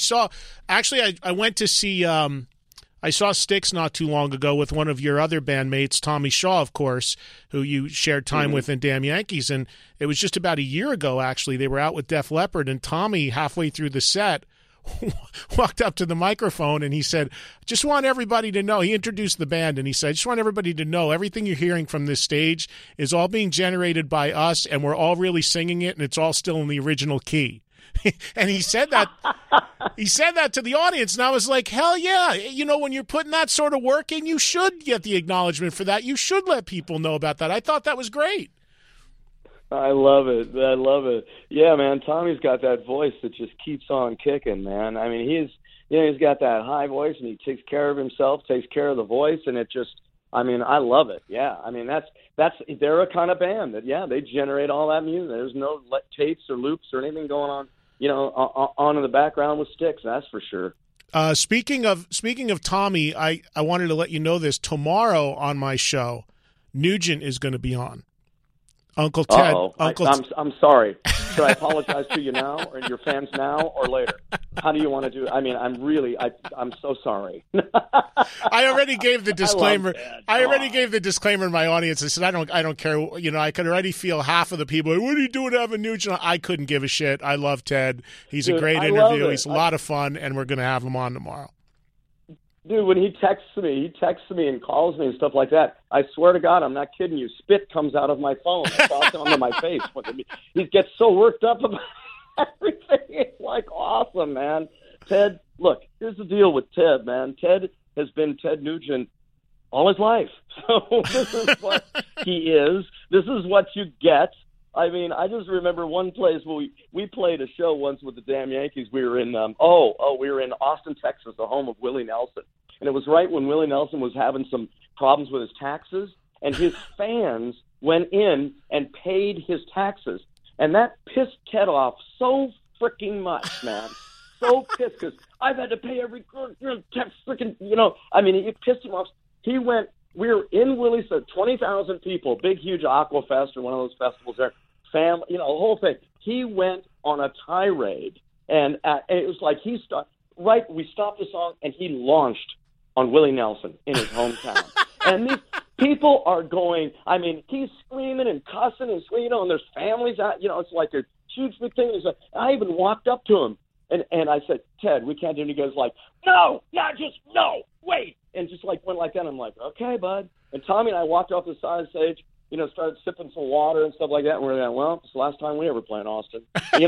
I went to see I saw Styx not too long ago with one of your other bandmates, Tommy Shaw, of course, who you shared time with in Damn Yankees. And it was just about a year ago, actually. They were out with Def Leppard, and Tommy, halfway through the set, walked up to the microphone and he said, just want everybody to know, he introduced the band and he said, just want everybody to know everything you're hearing from this stage is all being generated by us, and we're all really singing it, and it's all still in the original key. And he said that to the audience, and I was like, hell yeah. When you're putting that sort of work in, you should get the acknowledgement for that. You should let people know about that. I thought that was great. I love it. Yeah, man, Tommy's got that voice that just keeps on kicking, man. I mean, he's got that high voice, and he takes care of himself, takes care of the voice, and it just, I mean, I love it. Yeah, I mean, they're a kind of band that, yeah, they generate all that music. There's no tapes or loops or anything going on, on in the background with Styx, that's for sure. Speaking of Tommy, I wanted to let you know this. Tomorrow on my show, Nugent is going to be on. Uncle Ted. I'm sorry. Should I apologize to you now, or your fans now, or later? How do you want to do it? I mean, I'm so sorry. I already gave the disclaimer. I already gave the disclaimer in my audience. I said, I don't care. I could already feel half of the people, what are you doing to have a Nugent? I couldn't give a shit. I love Ted. He's a great interview. He's a lot of fun, and we're going to have him on tomorrow. Dude, when he texts me and calls me and stuff like that, I swear to God, I'm not kidding you. Spit comes out of my phone. It's all onto my face. He gets so worked up about everything. It's like awesome, man. Ted, look, here's the deal with Ted, man. Ted has been Ted Nugent all his life. So this is what he is. This is what you get. I mean, I just remember one place where we played a show once with the Damn Yankees. We were in we were in Austin, Texas, the home of Willie Nelson. And it was right when Willie Nelson was having some problems with his taxes, and his fans went in and paid his taxes. And that pissed Ted off so freaking much, man. So pissed, because I've had to pay every freaking, I mean, it pissed him off. We were in Willie's, 20,000 people, big, huge Aquafest or one of those festivals there. Family, the whole thing. He went on a tirade, and it was like we stopped the song, and he launched on Willie Nelson in his hometown. And these people are going, I mean, he's screaming and cussing and and there's families out, it's like a huge big thing. I even walked up to him, and I said, Ted, we can't do it. And he goes like, no, wait. And just like went like that. I'm like, okay, bud. And Tommy and I walked off the side of the stage, started sipping some water and stuff like that. And we're like, well, it's the last time we ever play in Austin.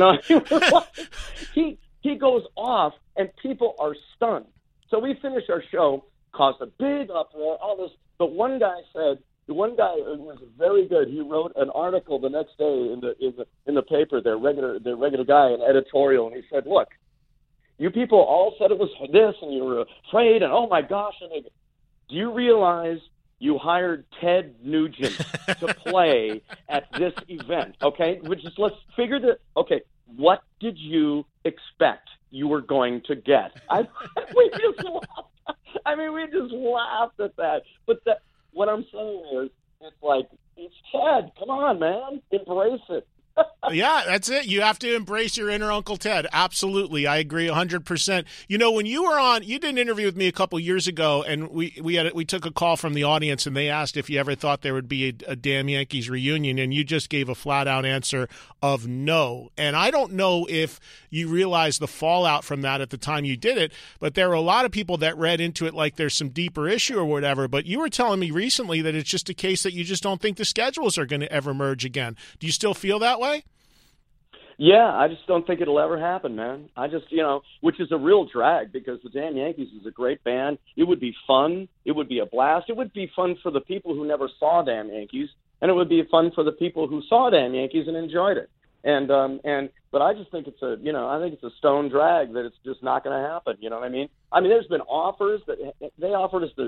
He goes off, and people are stunned. So we finished our show, caused a big uproar, all this. But one guy was very good. He wrote an article the next day in the paper, their regular guy, an editorial, and he said, look, you people all said it was this, and you were afraid, and oh my gosh, and do you realize you hired Ted Nugent to play at this event? Okay, let's figure that. Okay, what did you expect you were going to get? We just laughed at that. But what I'm saying is, it's like, it's Ted. Come on, man. Embrace it. Yeah, that's it. You have to embrace your inner Uncle Ted. Absolutely. I agree 100%. When you were on, you did an interview with me a couple years ago, and we took a call from the audience, and they asked if you ever thought there would be a Damn Yankees reunion, and you just gave a flat-out answer of no. And I don't know if you realized the fallout from that at the time you did it, but there were a lot of people that read into it like there's some deeper issue or whatever. But you were telling me recently that it's just a case that you just don't think the schedules are going to ever merge again. Do you still feel that way? Yeah, I just don't think it'll ever happen, man. I just, which is a real drag, because the Damn Yankees is a great band. It would be fun. It would be a blast. It would be fun for the people who never saw Damn Yankees, and it would be fun for the people who saw Damn Yankees and enjoyed it. But I just think it's a stone drag that it's just not going to happen. You know what I mean? I mean, there's been offers that they offered us to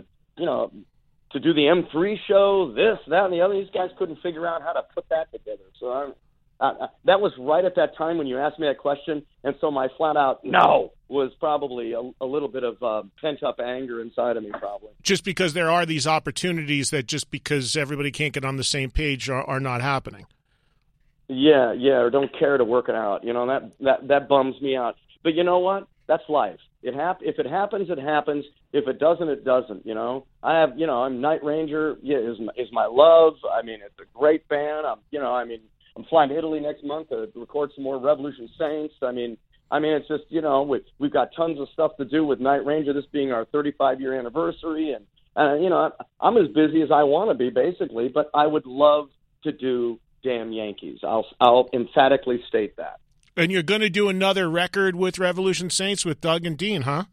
do the M3 show, this, that, and the other. These guys couldn't figure out how to put that together. So That was right at that time when you asked me that question, and so my flat out no was probably a little bit of pent-up anger inside of me probably. Just because there are these opportunities that just because everybody can't get on the same page are not happening. Yeah, or don't care to work it out. You know, that bums me out. But you know what? That's life. If it happens, it happens. If it doesn't, it doesn't. You know, I'm Night Ranger. Yeah, is my love. I mean, it's a great band. I'm flying to Italy next month to record some more Revolution Saints. I mean, it's just, you know, we've got tons of stuff to do with Night Ranger. This being our 35-year anniversary, and you know, I'm as busy as I want to be, basically. But I would love to do damn Yankees. I'll emphatically state that. And you're going to do another record with Revolution Saints with Doug and Dean, huh?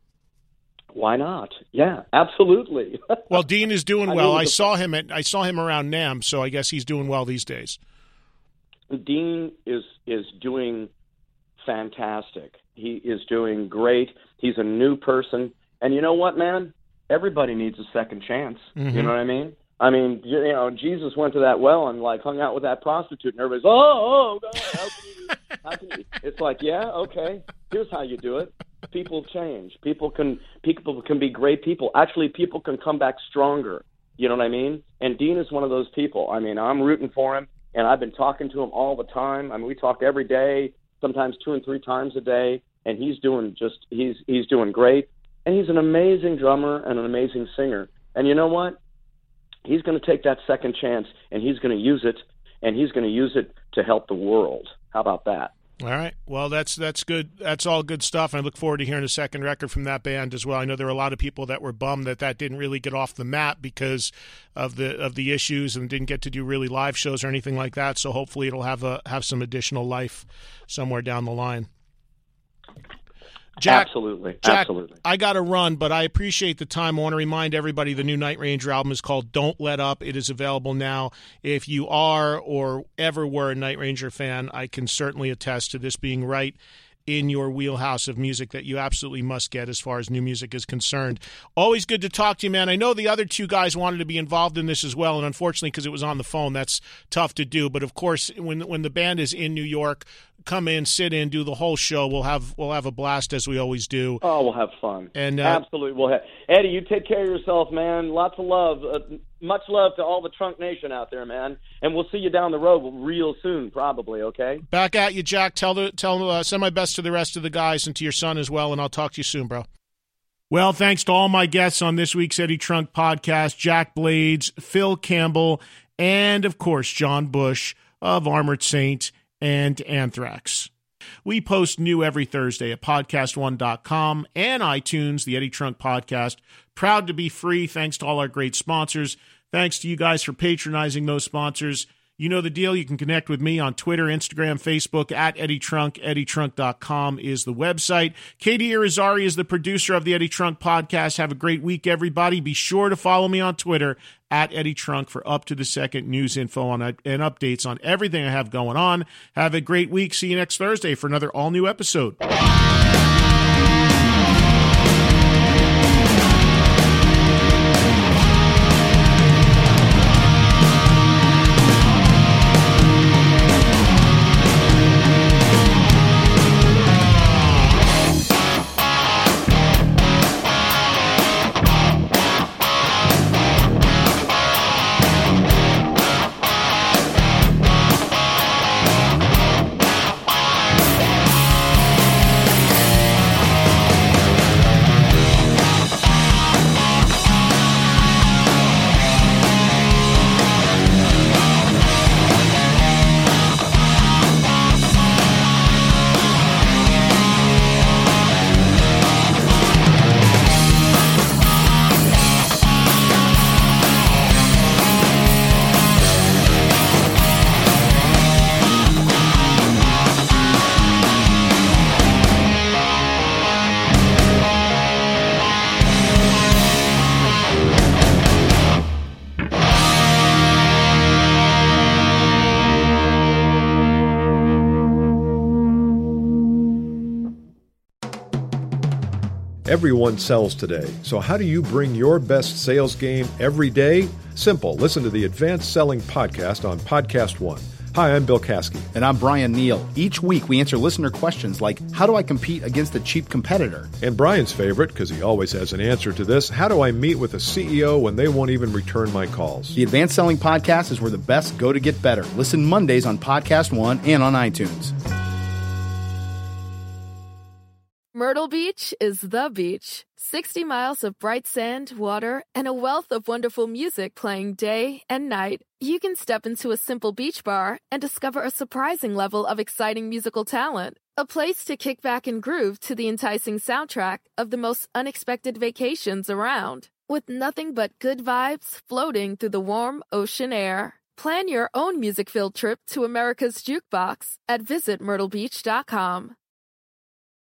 Why not? Yeah, absolutely. Well, Dean is doing well. I saw him around NAMM, so I guess he's doing well these days. Dean is doing fantastic. He is doing great. He's a new person. And you know what, man? Everybody needs a second chance. Mm-hmm. You know what I mean? I mean, you know, Jesus went to that well and like hung out with that prostitute, and everybody's, oh God, how can you? It's like, yeah, okay. Here's how you do it. People change. People can be great people. Actually, people can come back stronger. You know what I mean? And Dean is one of those people. I mean, I'm rooting for him, and I've been talking to him all the time. I mean, we talk every day, sometimes 2 and 3 times a day, and he's doing great. And he's an amazing drummer and an amazing singer. And you know what? He's going to take that second chance, and he's going to use it, and he's going to use it to help the world. How about that? All right. Well, that's good. That's all good stuff. And I look forward to hearing a second record from that band as well. I know there were a lot of people that were bummed that didn't really get off the map because of the issues and didn't get to do really live shows or anything like that. So hopefully it'll have some additional life somewhere down the line. Jack, absolutely. I got to run, but I appreciate the time. I want to remind everybody the new Night Ranger album is called Don't Let Up. It is available now. If you are or ever were a Night Ranger fan, I can certainly attest to this being right in your wheelhouse of music that you absolutely must get as far as new music is concerned. Always good to talk to you, man. I know the other 2 guys wanted to be involved in this as well, and unfortunately, because it was on the phone, that's tough to do. But of course, when the band is in New York, come in, sit in, do the whole show. We'll have a blast as we always do. Oh, we'll have fun. And absolutely, Eddie, you take care of yourself, man. Lots of love, much love to all the Trunk Nation out there, man. And we'll see you down the road real soon, probably. Okay. Back at you, Jack. Send my best to the rest of the guys and to your son as well. And I'll talk to you soon, bro. Well, thanks to all my guests on this week's Eddie Trunk podcast: Jack Blades, Phil Campbell, and of course John Bush of Armored Saint and Anthrax. We post new every Thursday at podcast1.com and iTunes, the Eddie Trunk Podcast. Proud to be free, thanks to all our great sponsors. Thanks to you guys for patronizing those sponsors. You know the deal. You can connect with me on Twitter, Instagram, Facebook, at Eddie Trunk. EddieTrunk.com is the website. Katie Irizarry is the producer of the Eddie Trunk Podcast. Have a great week, everybody. Be sure to follow me on Twitter, at Eddie Trunk, for up-to-the-second news info and updates on everything I have going on. Have a great week. See you next Thursday for another all-new episode. Everyone sells today, so how do you bring your best sales game every day? Simple. Listen to the Advanced Selling Podcast on Podcast One. Hi, I'm Bill Caskey. And I'm Brian Neal. Each week we answer listener questions like, how do I compete against a cheap competitor? And Brian's favorite, because he always has an answer to this, how do I meet with a CEO when they won't even return my calls? The Advanced Selling Podcast is where the best go to get better. Listen Mondays on Podcast One and on iTunes. Myrtle Beach is the beach. 60 miles of bright sand, water, and a wealth of wonderful music playing day and night. You can step into a simple beach bar and discover a surprising level of exciting musical talent. A place to kick back and groove to the enticing soundtrack of the most unexpected vacations around. With nothing but good vibes floating through the warm ocean air. Plan your own music-filled trip to America's Jukebox at visitmyrtlebeach.com.